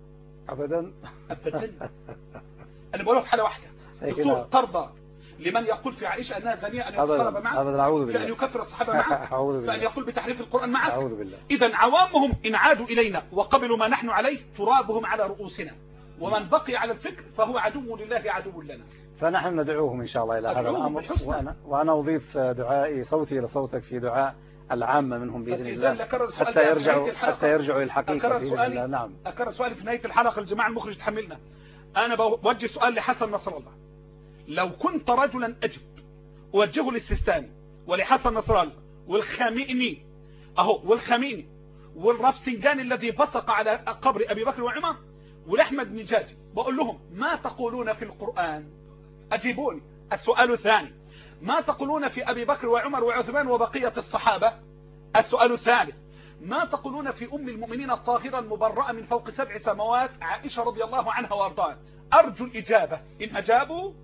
أبدا. أبدا. أنا بقوله في حالة واحدة، دكتور ترضى لمن يقول في عائشة أنها زانية أن يتقرب معه، فأن يكفر الصحابة معه، فأن يقول بتحريف القرآن معه. إذا عوامهم إن عادوا إلينا وقبلوا ما نحن عليه ترابهم على رؤوسنا، ومن بقي على الفكر فهو عدو لله عدو لنا. فنحن ندعوهم إن شاء الله إلى هذا الأمر، وأنا, وأنا أضيف دعائي صوتي إلى صوتك في دعاء العامة منهم بإذن الله حتى يرجعوا حتى يرجعوا إلى الحقيقة بإذن الله. نعم. أكرر سؤالي في نهاية الحلقة، الجماعة المخرج تحملنا. أنا بوجه سؤال لحسن نصر الله، لو كنت رجلا أجب أوجهه للسيستاني ولحسن نصر الله والخامئني أهو والخامئني والرفسنجاني الذي بصق على قبر أبي بكر وعمر والأحمد نجاجي، بقول لهم ما تقولون في القرآن؟ أجيبوني. السؤال الثاني، ما تقولون في أبي بكر وعمر وعثمان وبقية الصحابة؟ السؤال الثالث، ما تقولون في أم المؤمنين الطاهرة المبرأة من فوق سبع سماوات عائشة رضي الله عنها وارضاها؟ أرجو الإجابة. إن أجابوا،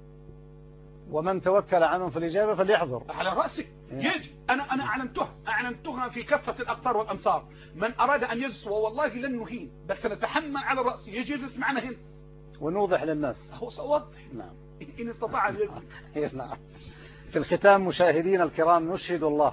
ومن توكل عنهم في الإجابة فليحضر على رأسك. يجي أنا أنا أعلنتها أعلنتها في كافة الأقطار والأمصار. من أراد أن يجلس والله لن نهين، بس نتحمل على الرأس يجي يجلس معنا هنا ونوضح للناس. هو سأوضح. نعم. إن استطاع أن يجلس. نعم. في الختام مشاهدين الكرام، نشهد الله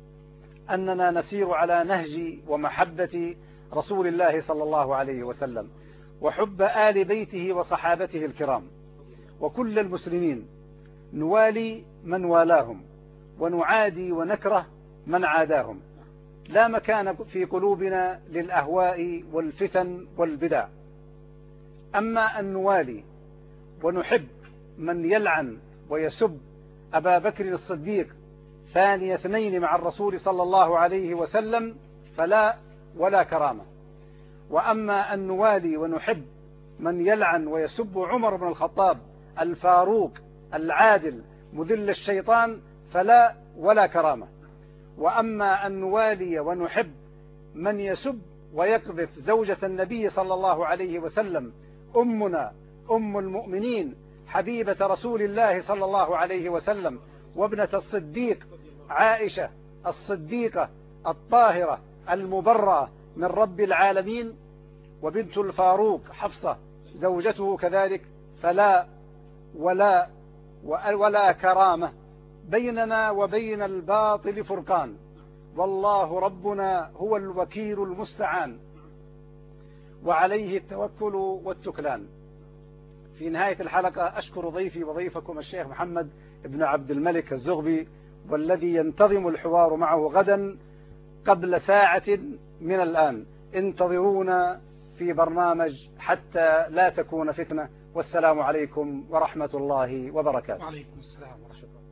أننا نسير على نهج ومحبة رسول الله صلى الله عليه وسلم وحب آل بيته وصحابته الكرام، وكل المسلمين نوالي من والاهم ونعادي ونكره من عاداهم، لا مكان في قلوبنا للأهواء والفتن والبدع. أما أن نوالي ونحب من يلعن ويسب أبا بكر الصديق ثاني اثنين مع الرسول صلى الله عليه وسلم فلا ولا كرامة. وأما أن نوالي ونحب من يلعن ويسب عمر بن الخطاب الفاروق العادل مذل الشيطان فلا ولا كرامة. وأما أن نوالي ونحب من يسب ويقذف زوجة النبي صلى الله عليه وسلم أمنا أم المؤمنين حبيبة رسول الله صلى الله عليه وسلم وابنة الصديق عائشة الصديقة الطاهرة المبرأة من رب العالمين وبنت الفاروق حفصة زوجته كذلك فلا ولا ولا كرامة. بيننا وبين الباطل فرقان، والله ربنا هو الوكيل المستعان وعليه التوكل والتكلان. في نهاية الحلقة أشكر ضيفي وضيفكم الشيخ محمد بن عبد الملك الزغبي، والذي ينتظم الحوار معه غدا قبل ساعة من الآن. انتظرونا في برنامج حتى لا تكون فتنة. والسلام عليكم ورحمة الله وبركاته. وعليكم السلام ورحمة الله.